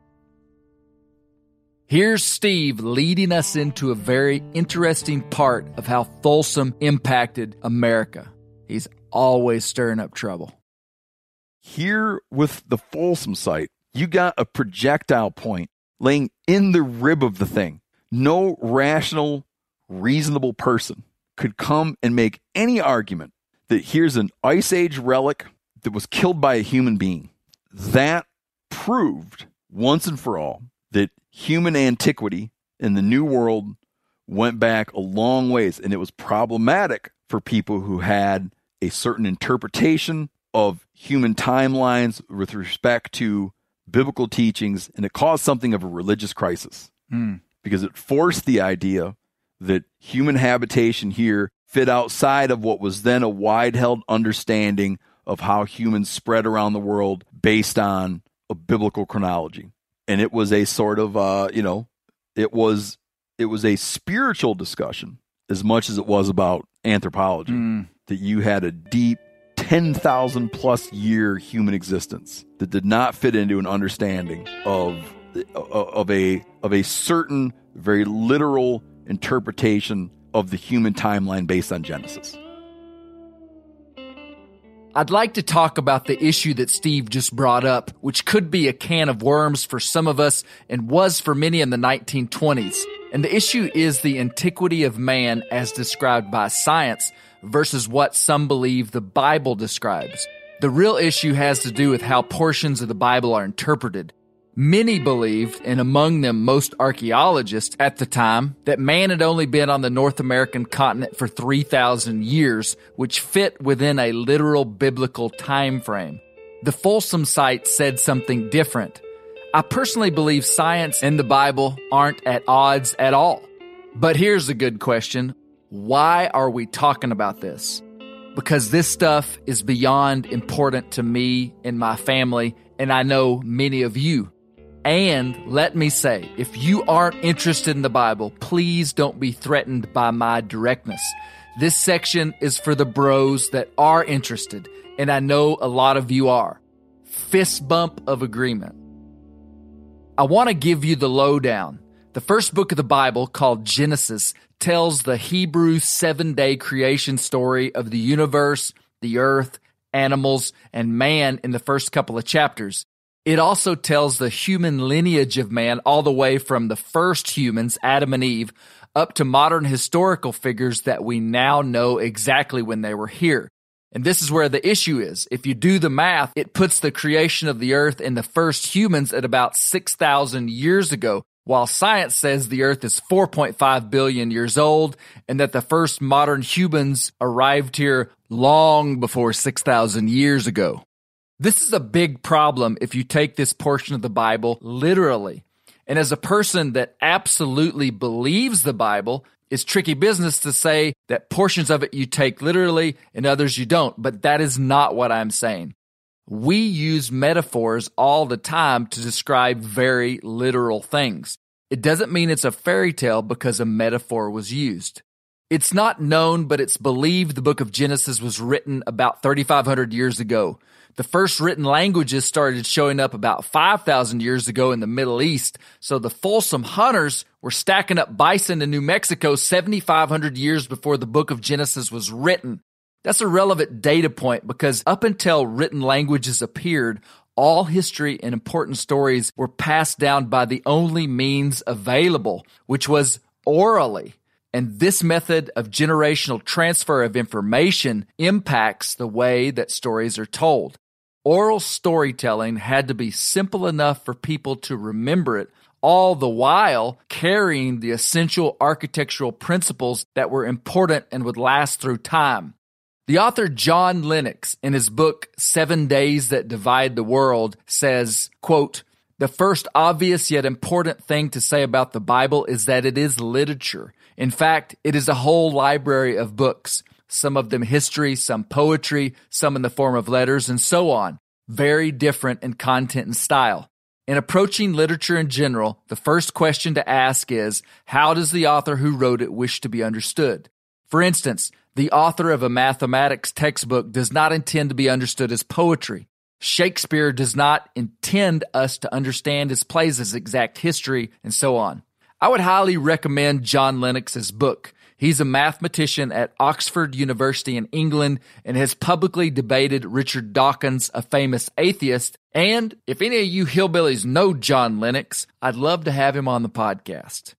Here's Steve leading us into a very interesting part of how Folsom impacted America. He's always stirring up trouble. Here with the Folsom site, you got a projectile point laying in the rib of the thing. No rational, reasonable person could come and make any argument that here's an Ice Age relic that was killed by a human being. That proved once and for all that human antiquity in the New World went back a long ways, and it was problematic for people who had a certain interpretation of human timelines with respect to biblical teachings, and it caused something of a religious crisis because it forced the idea that human habitation here fit outside of what was then a wide-held understanding of how humans spread around the world based on a biblical chronology. And it was a sort of, it was a spiritual discussion as much as it was about anthropology, that you had a deep 10,000 plus year human existence that did not fit into an understanding of a certain very literal interpretation of the human timeline based on Genesis. I'd like to talk about the issue that Steve just brought up, which could be a can of worms for some of us and was for many in the 1920s. And the issue is the antiquity of man as described by science versus what some believe the Bible describes. The real issue has to do with how portions of the Bible are interpreted. Many believed, and among them most archaeologists at the time, that man had only been on the North American continent for 3,000 years, which fit within a literal biblical time frame. The Folsom site said something different. I personally believe science and the Bible aren't at odds at all. But here's a good question. Why are we talking about this? Because this stuff is beyond important to me and my family, and I know many of you. And let me say, if you aren't interested in the Bible, please don't be threatened by my directness. This section is for the bros that are interested, and I know a lot of you are. Fist bump of agreement. I want to give you the lowdown. The first book of the Bible, called Genesis, tells the Hebrew 7-day creation story of the universe, the earth, animals, and man in the first couple of chapters. It also tells the human lineage of man all the way from the first humans, Adam and Eve, up to modern historical figures that we now know exactly when they were here. And this is where the issue is. If you do the math, it puts the creation of the earth and the first humans at about 6,000 years ago, while science says the earth is 4.5 billion years old and that the first modern humans arrived here long before 6,000 years ago. This is a big problem if you take this portion of the Bible literally. And as a person that absolutely believes the Bible, it's tricky business to say that portions of it you take literally and others you don't, but that is not what I'm saying. We use metaphors all the time to describe very literal things. It doesn't mean it's a fairy tale because a metaphor was used. It's not known, but it's believed the book of Genesis was written about 3,500 years ago. The first written languages started showing up about 5,000 years ago in the Middle East, so the Folsom hunters were stacking up bison in New Mexico 7,500 years before the book of Genesis was written. That's a relevant data point because up until written languages appeared, all history and important stories were passed down by the only means available, which was orally. And this method of generational transfer of information impacts the way that stories are told. Oral storytelling had to be simple enough for people to remember it, all the while carrying the essential architectural principles that were important and would last through time. The author John Lennox, in his book 7 Days That Divide the World, says, quote, "The first obvious yet important thing to say about the Bible is that it is literature. In fact, it is a whole library of books. Some of them history, some poetry, some in the form of letters, and so on. Very different in content and style. In approaching literature in general, the first question to ask is, how does the author who wrote it wish to be understood? For instance, the author of a mathematics textbook does not intend to be understood as poetry. Shakespeare does not intend us to understand his plays as exact history, and so on. I would highly recommend John Lennox's book. He's a mathematician at Oxford University in England and has publicly debated Richard Dawkins, a famous atheist. And if any of you hillbillies know John Lennox, I'd love to have him on the podcast.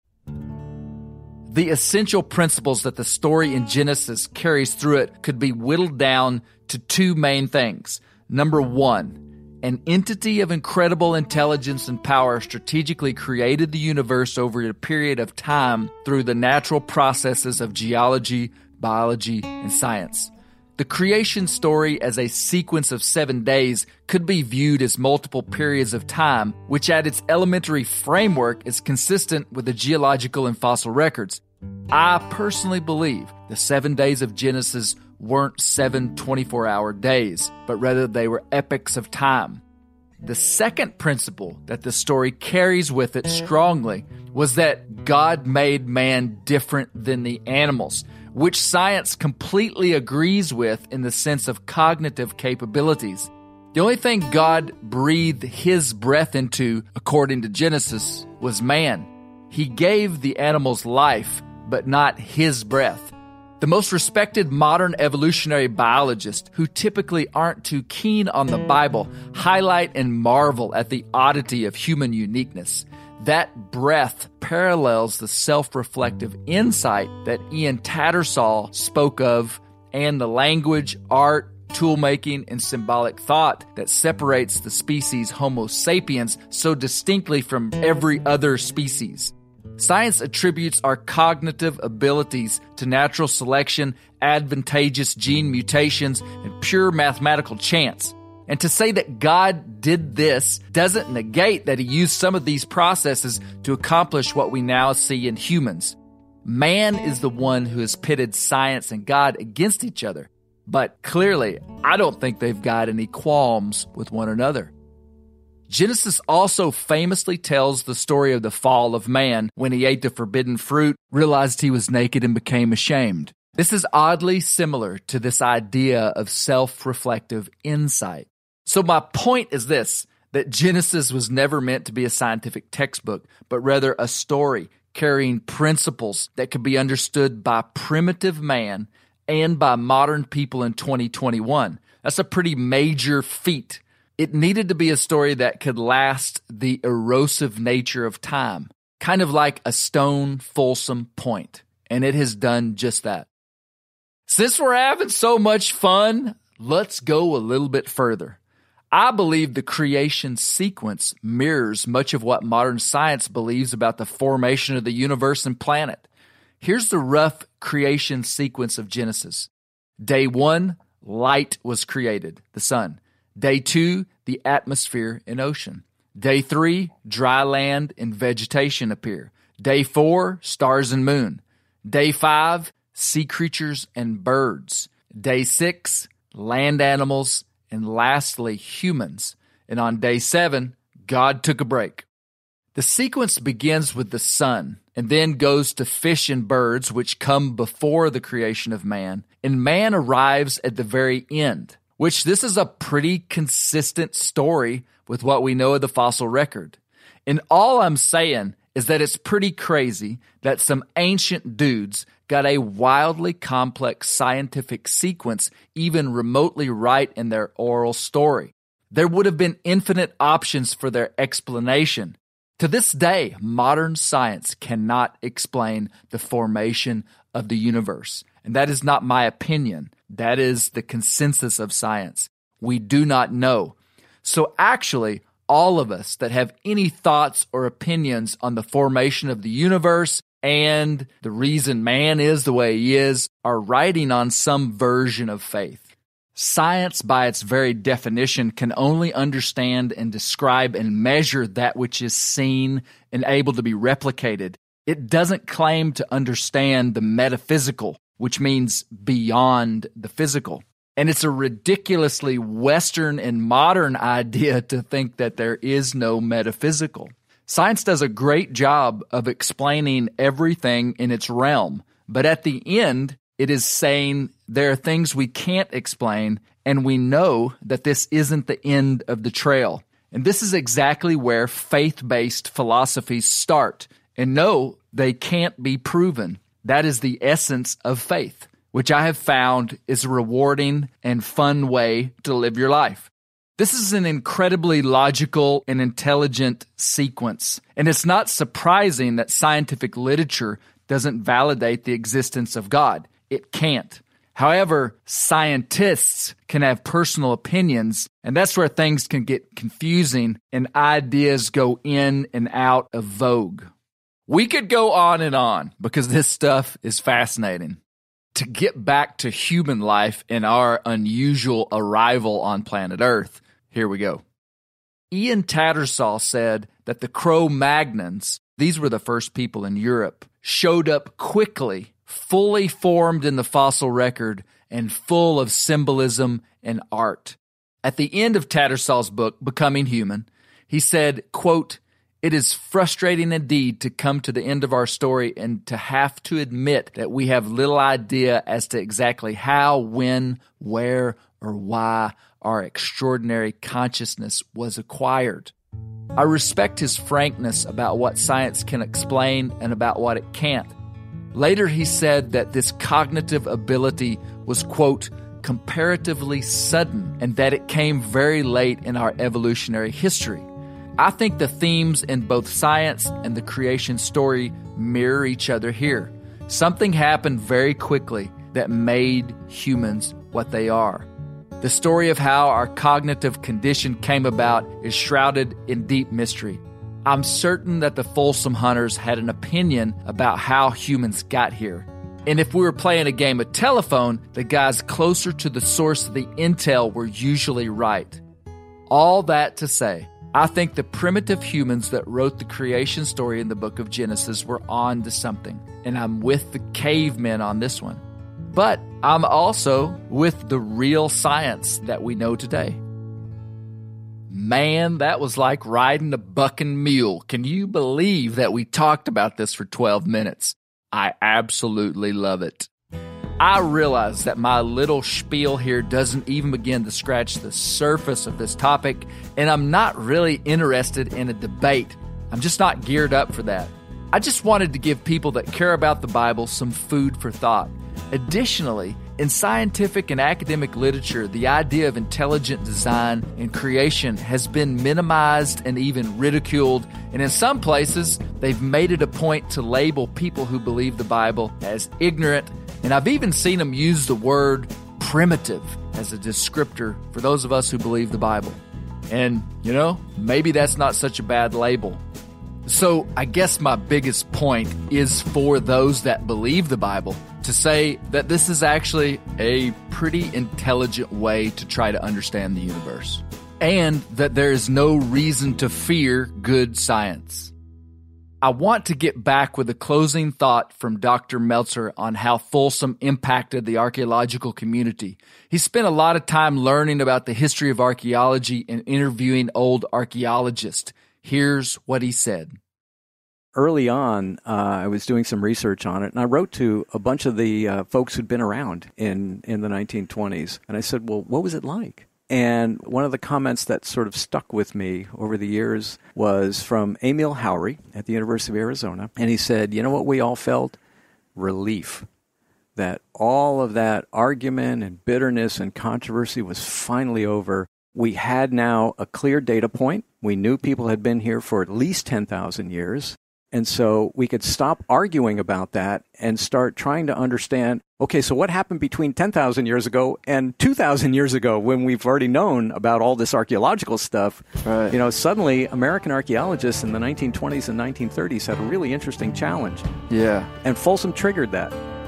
The essential principles that the story in Genesis carries through it could be whittled down to two main things. Number one, an entity of incredible intelligence and power strategically created the universe over a period of time through the natural processes of geology, biology, and science. The creation story as a sequence of 7 days could be viewed as multiple periods of time, which at its elementary framework is consistent with the geological and fossil records. I personally believe the 7 days of Genesis weren't 7 24-hour days, but rather they were epochs of time. The second principle that the story carries with it strongly was that God made man different than the animals, which science completely agrees with in the sense of cognitive capabilities. The only thing God breathed his breath into, according to Genesis, was man. He gave the animals life, but not his breath. The most respected modern evolutionary biologists, who typically aren't too keen on the Bible, highlight and marvel at the oddity of human uniqueness. That breadth parallels the self-reflective insight that Ian Tattersall spoke of and the language, art, tool-making, and symbolic thought that separates the species Homo sapiens so distinctly from every other species. Science attributes our cognitive abilities to natural selection, advantageous gene mutations, and pure mathematical chance. And to say that God did this doesn't negate that he used some of these processes to accomplish what we now see in humans. Man is the one who has pitted science and God against each other. But clearly, I don't think they've got any qualms with one another. Genesis also famously tells the story of the fall of man when he ate the forbidden fruit, realized he was naked, and became ashamed. This is oddly similar to this idea of self-reflective insight. So my point is this, that Genesis was never meant to be a scientific textbook, but rather a story carrying principles that could be understood by primitive man and by modern people in 2021. That's a pretty major feat. It needed to be a story that could last the erosive nature of time, kind of like a stone Folsom point, and it has done just that. Since we're having so much fun, let's go a little bit further. I believe the creation sequence mirrors much of what modern science believes about the formation of the universe and planet. Here's the rough creation sequence of Genesis. Day 1, light was created, the sun. Day 2, the atmosphere and ocean. Day 3, dry land and vegetation appear. Day 4, stars and moon. Day 5, sea creatures and birds. Day 6, land animals, and lastly, humans. And on day 7, God took a break. The sequence begins with the sun and then goes to fish and birds, which come before the creation of man. And man arrives at the very end, which this is a pretty consistent story with what we know of the fossil record. And all I'm saying is that it's pretty crazy that some ancient dudes got a wildly complex scientific sequence even remotely right in their oral story. There would have been infinite options for their explanation. To this day, modern science cannot explain the formation of the universe. And that is not my opinion. That is the consensus of science. We do not know. So actually, all of us that have any thoughts or opinions on the formation of the universe and the reason man is the way he is are riding on some version of faith. Science, by its very definition, can only understand and describe and measure that which is seen and able to be replicated. It doesn't claim to understand the metaphysical, which means beyond the physical. And it's a ridiculously Western and modern idea to think that there is no metaphysical. Science does a great job of explaining everything in its realm, but at the end, it is saying there are things we can't explain, and we know that this isn't the end of the trail. And this is exactly where faith-based philosophies start. And no, they can't be proven. That is the essence of faith, which I have found is a rewarding and fun way to live your life. This is an incredibly logical and intelligent sequence, and it's not surprising that scientific literature doesn't validate the existence of God. It can't. However, scientists can have personal opinions, and that's where things can get confusing and ideas go in and out of vogue. We could go on because this stuff is fascinating. To get back to human life and our unusual arrival on planet Earth, here we go. Ian Tattersall said that the Cro-Magnons, these were the first people in Europe, showed up quickly, fully formed in the fossil record, and full of symbolism and art. At the end of Tattersall's book, Becoming Human, he said, quote, "It is frustrating indeed to come to the end of our story and to have to admit that we have little idea as to exactly how, when, where, or why our extraordinary consciousness was acquired." I respect his frankness about what science can explain and about what it can't. Later, he said that this cognitive ability was, quote, comparatively sudden and that it came very late in our evolutionary history. I think the themes in both science and the creation story mirror each other here. Something happened very quickly that made humans what they are. The story of how our cognitive condition came about is shrouded in deep mystery. I'm certain that the Folsom Hunters had an opinion about how humans got here. And if we were playing a game of telephone, the guys closer to the source of the intel were usually right. All that to say, I think the primitive humans that wrote the creation story in the book of Genesis were on to something. And I'm with the cavemen on this one. But I'm also with the real science that we know today. Man, that was like riding a bucking mule. Can you believe that we talked about this for 12 minutes? I absolutely love it. I realize that my little spiel here doesn't even begin to scratch the surface of this topic, and I'm not really interested in a debate. I'm just not geared up for that. I just wanted to give people that care about the Bible some food for thought. Additionally, in scientific and academic literature, the idea of intelligent design and creation has been minimized and even ridiculed, and in some places, they've made it a point to label people who believe the Bible as ignorant, and I've even seen them use the word primitive as a descriptor for those of us who believe the Bible. And, maybe that's not such a bad label. So I guess my biggest point is for those that believe the Bible to say that this is actually a pretty intelligent way to try to understand the universe, and that there is no reason to fear good science. I want to get back with a closing thought from Dr. Meltzer on how Folsom impacted the archaeological community. He spent a lot of time learning about the history of archaeology and interviewing old archaeologists. Here's what he said. Early on, I was doing some research on it, and I wrote to a bunch of the folks who'd been around in the 1920s. And I said, well, what was it like? And one of the comments that sort of stuck with me over the years was from Emil Howry at the University of Arizona. And he said, you know what we all felt? Relief. That all of that argument and bitterness and controversy was finally over. We had now a clear data point. We knew people had been here for at least 10,000 years. And so we could stop arguing about that and start trying to understand, okay, so what happened between 10,000 years ago and 2,000 years ago when we've already known about all this archaeological stuff? Right. Suddenly American archaeologists in the 1920s and 1930s had a really interesting challenge. Yeah. And Folsom triggered that.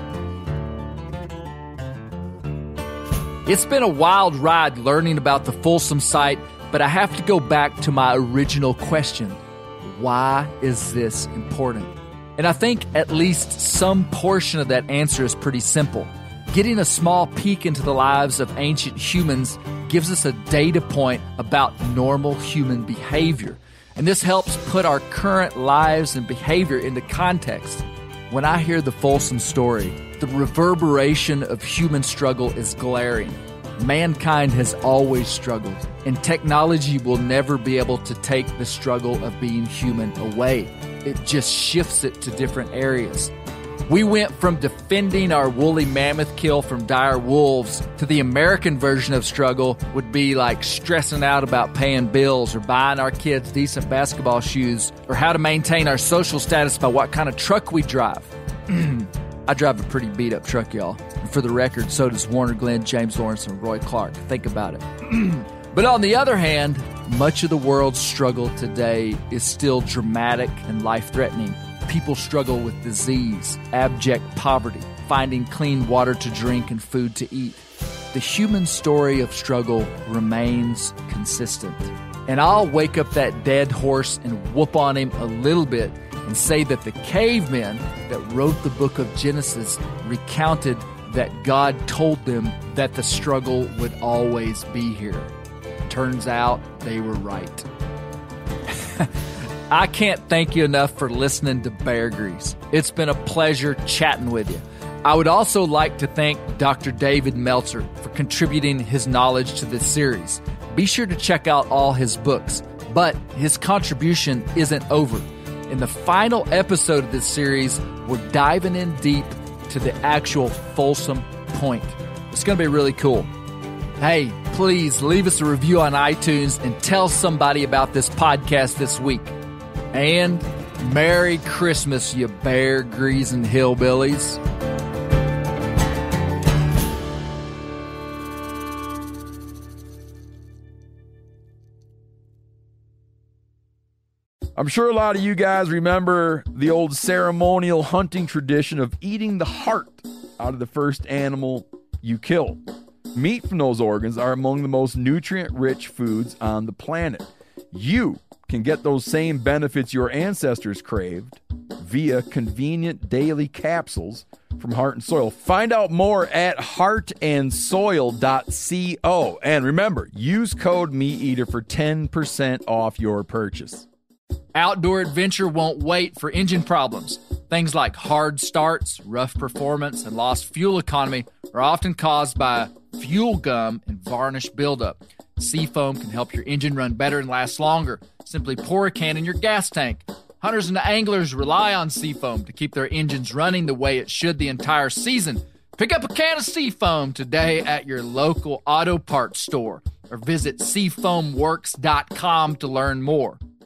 It's been a wild ride learning about the Folsom site, but I have to go back to my original question. Why is this important? And I think at least some portion of that answer is pretty simple. Getting a small peek into the lives of ancient humans gives us a data point about normal human behavior. And this helps put our current lives and behavior into context. When I hear the Folsom story, the reverberation of human struggle is glaring. Mankind has always struggled, and technology will never be able to take the struggle of being human away. It just shifts it to different areas. We went from defending our woolly mammoth kill from dire wolves to the American version of struggle would be like stressing out about paying bills or buying our kids decent basketball shoes or how to maintain our social status by what kind of truck we drive. I drive a pretty beat-up truck, y'all. And for the record, so does Warner Glenn, James Lawrence, and Roy Clark. Think about it. But on the other hand, much of the world's struggle today is still dramatic and life-threatening. People struggle with disease, abject poverty, finding clean water to drink and food to eat. The human story of struggle remains consistent. And I'll wake up that dead horse and whoop on him a little bit and say that the cavemen that wrote the book of Genesis recounted that God told them that the struggle would always be here. Turns out they were right. I can't thank you enough for listening to Bear Grease. It's been a pleasure chatting with you. I would also like to thank Dr. David Meltzer for contributing his knowledge to this series. Be sure to check out all his books, but his contribution isn't over. In the final episode of this series, we're diving in deep to the actual Folsom Point. It's going to be really cool. Hey, please leave us a review on iTunes and tell somebody about this podcast this week. And Merry Christmas, you bear greasing hillbillies. I'm sure a lot of you guys remember the old ceremonial hunting tradition of eating the heart out of the first animal you killed. Meat from those organs are among the most nutrient-rich foods on the planet. You can get those same benefits your ancestors craved via convenient daily capsules from Heart and Soil. Find out more at heartandsoil.co. And remember, use code MeatEater for 10% off your purchase. Outdoor adventure won't wait for engine problems. Things like hard starts, rough performance, and lost fuel economy are often caused by fuel gum and varnish buildup. Seafoam can help your engine run better and last longer. Simply pour a can in your gas tank. Hunters and anglers rely on Seafoam to keep their engines running the way it should the entire season. Pick up a can of Seafoam today at your local auto parts store or visit seafoamworks.com to learn more.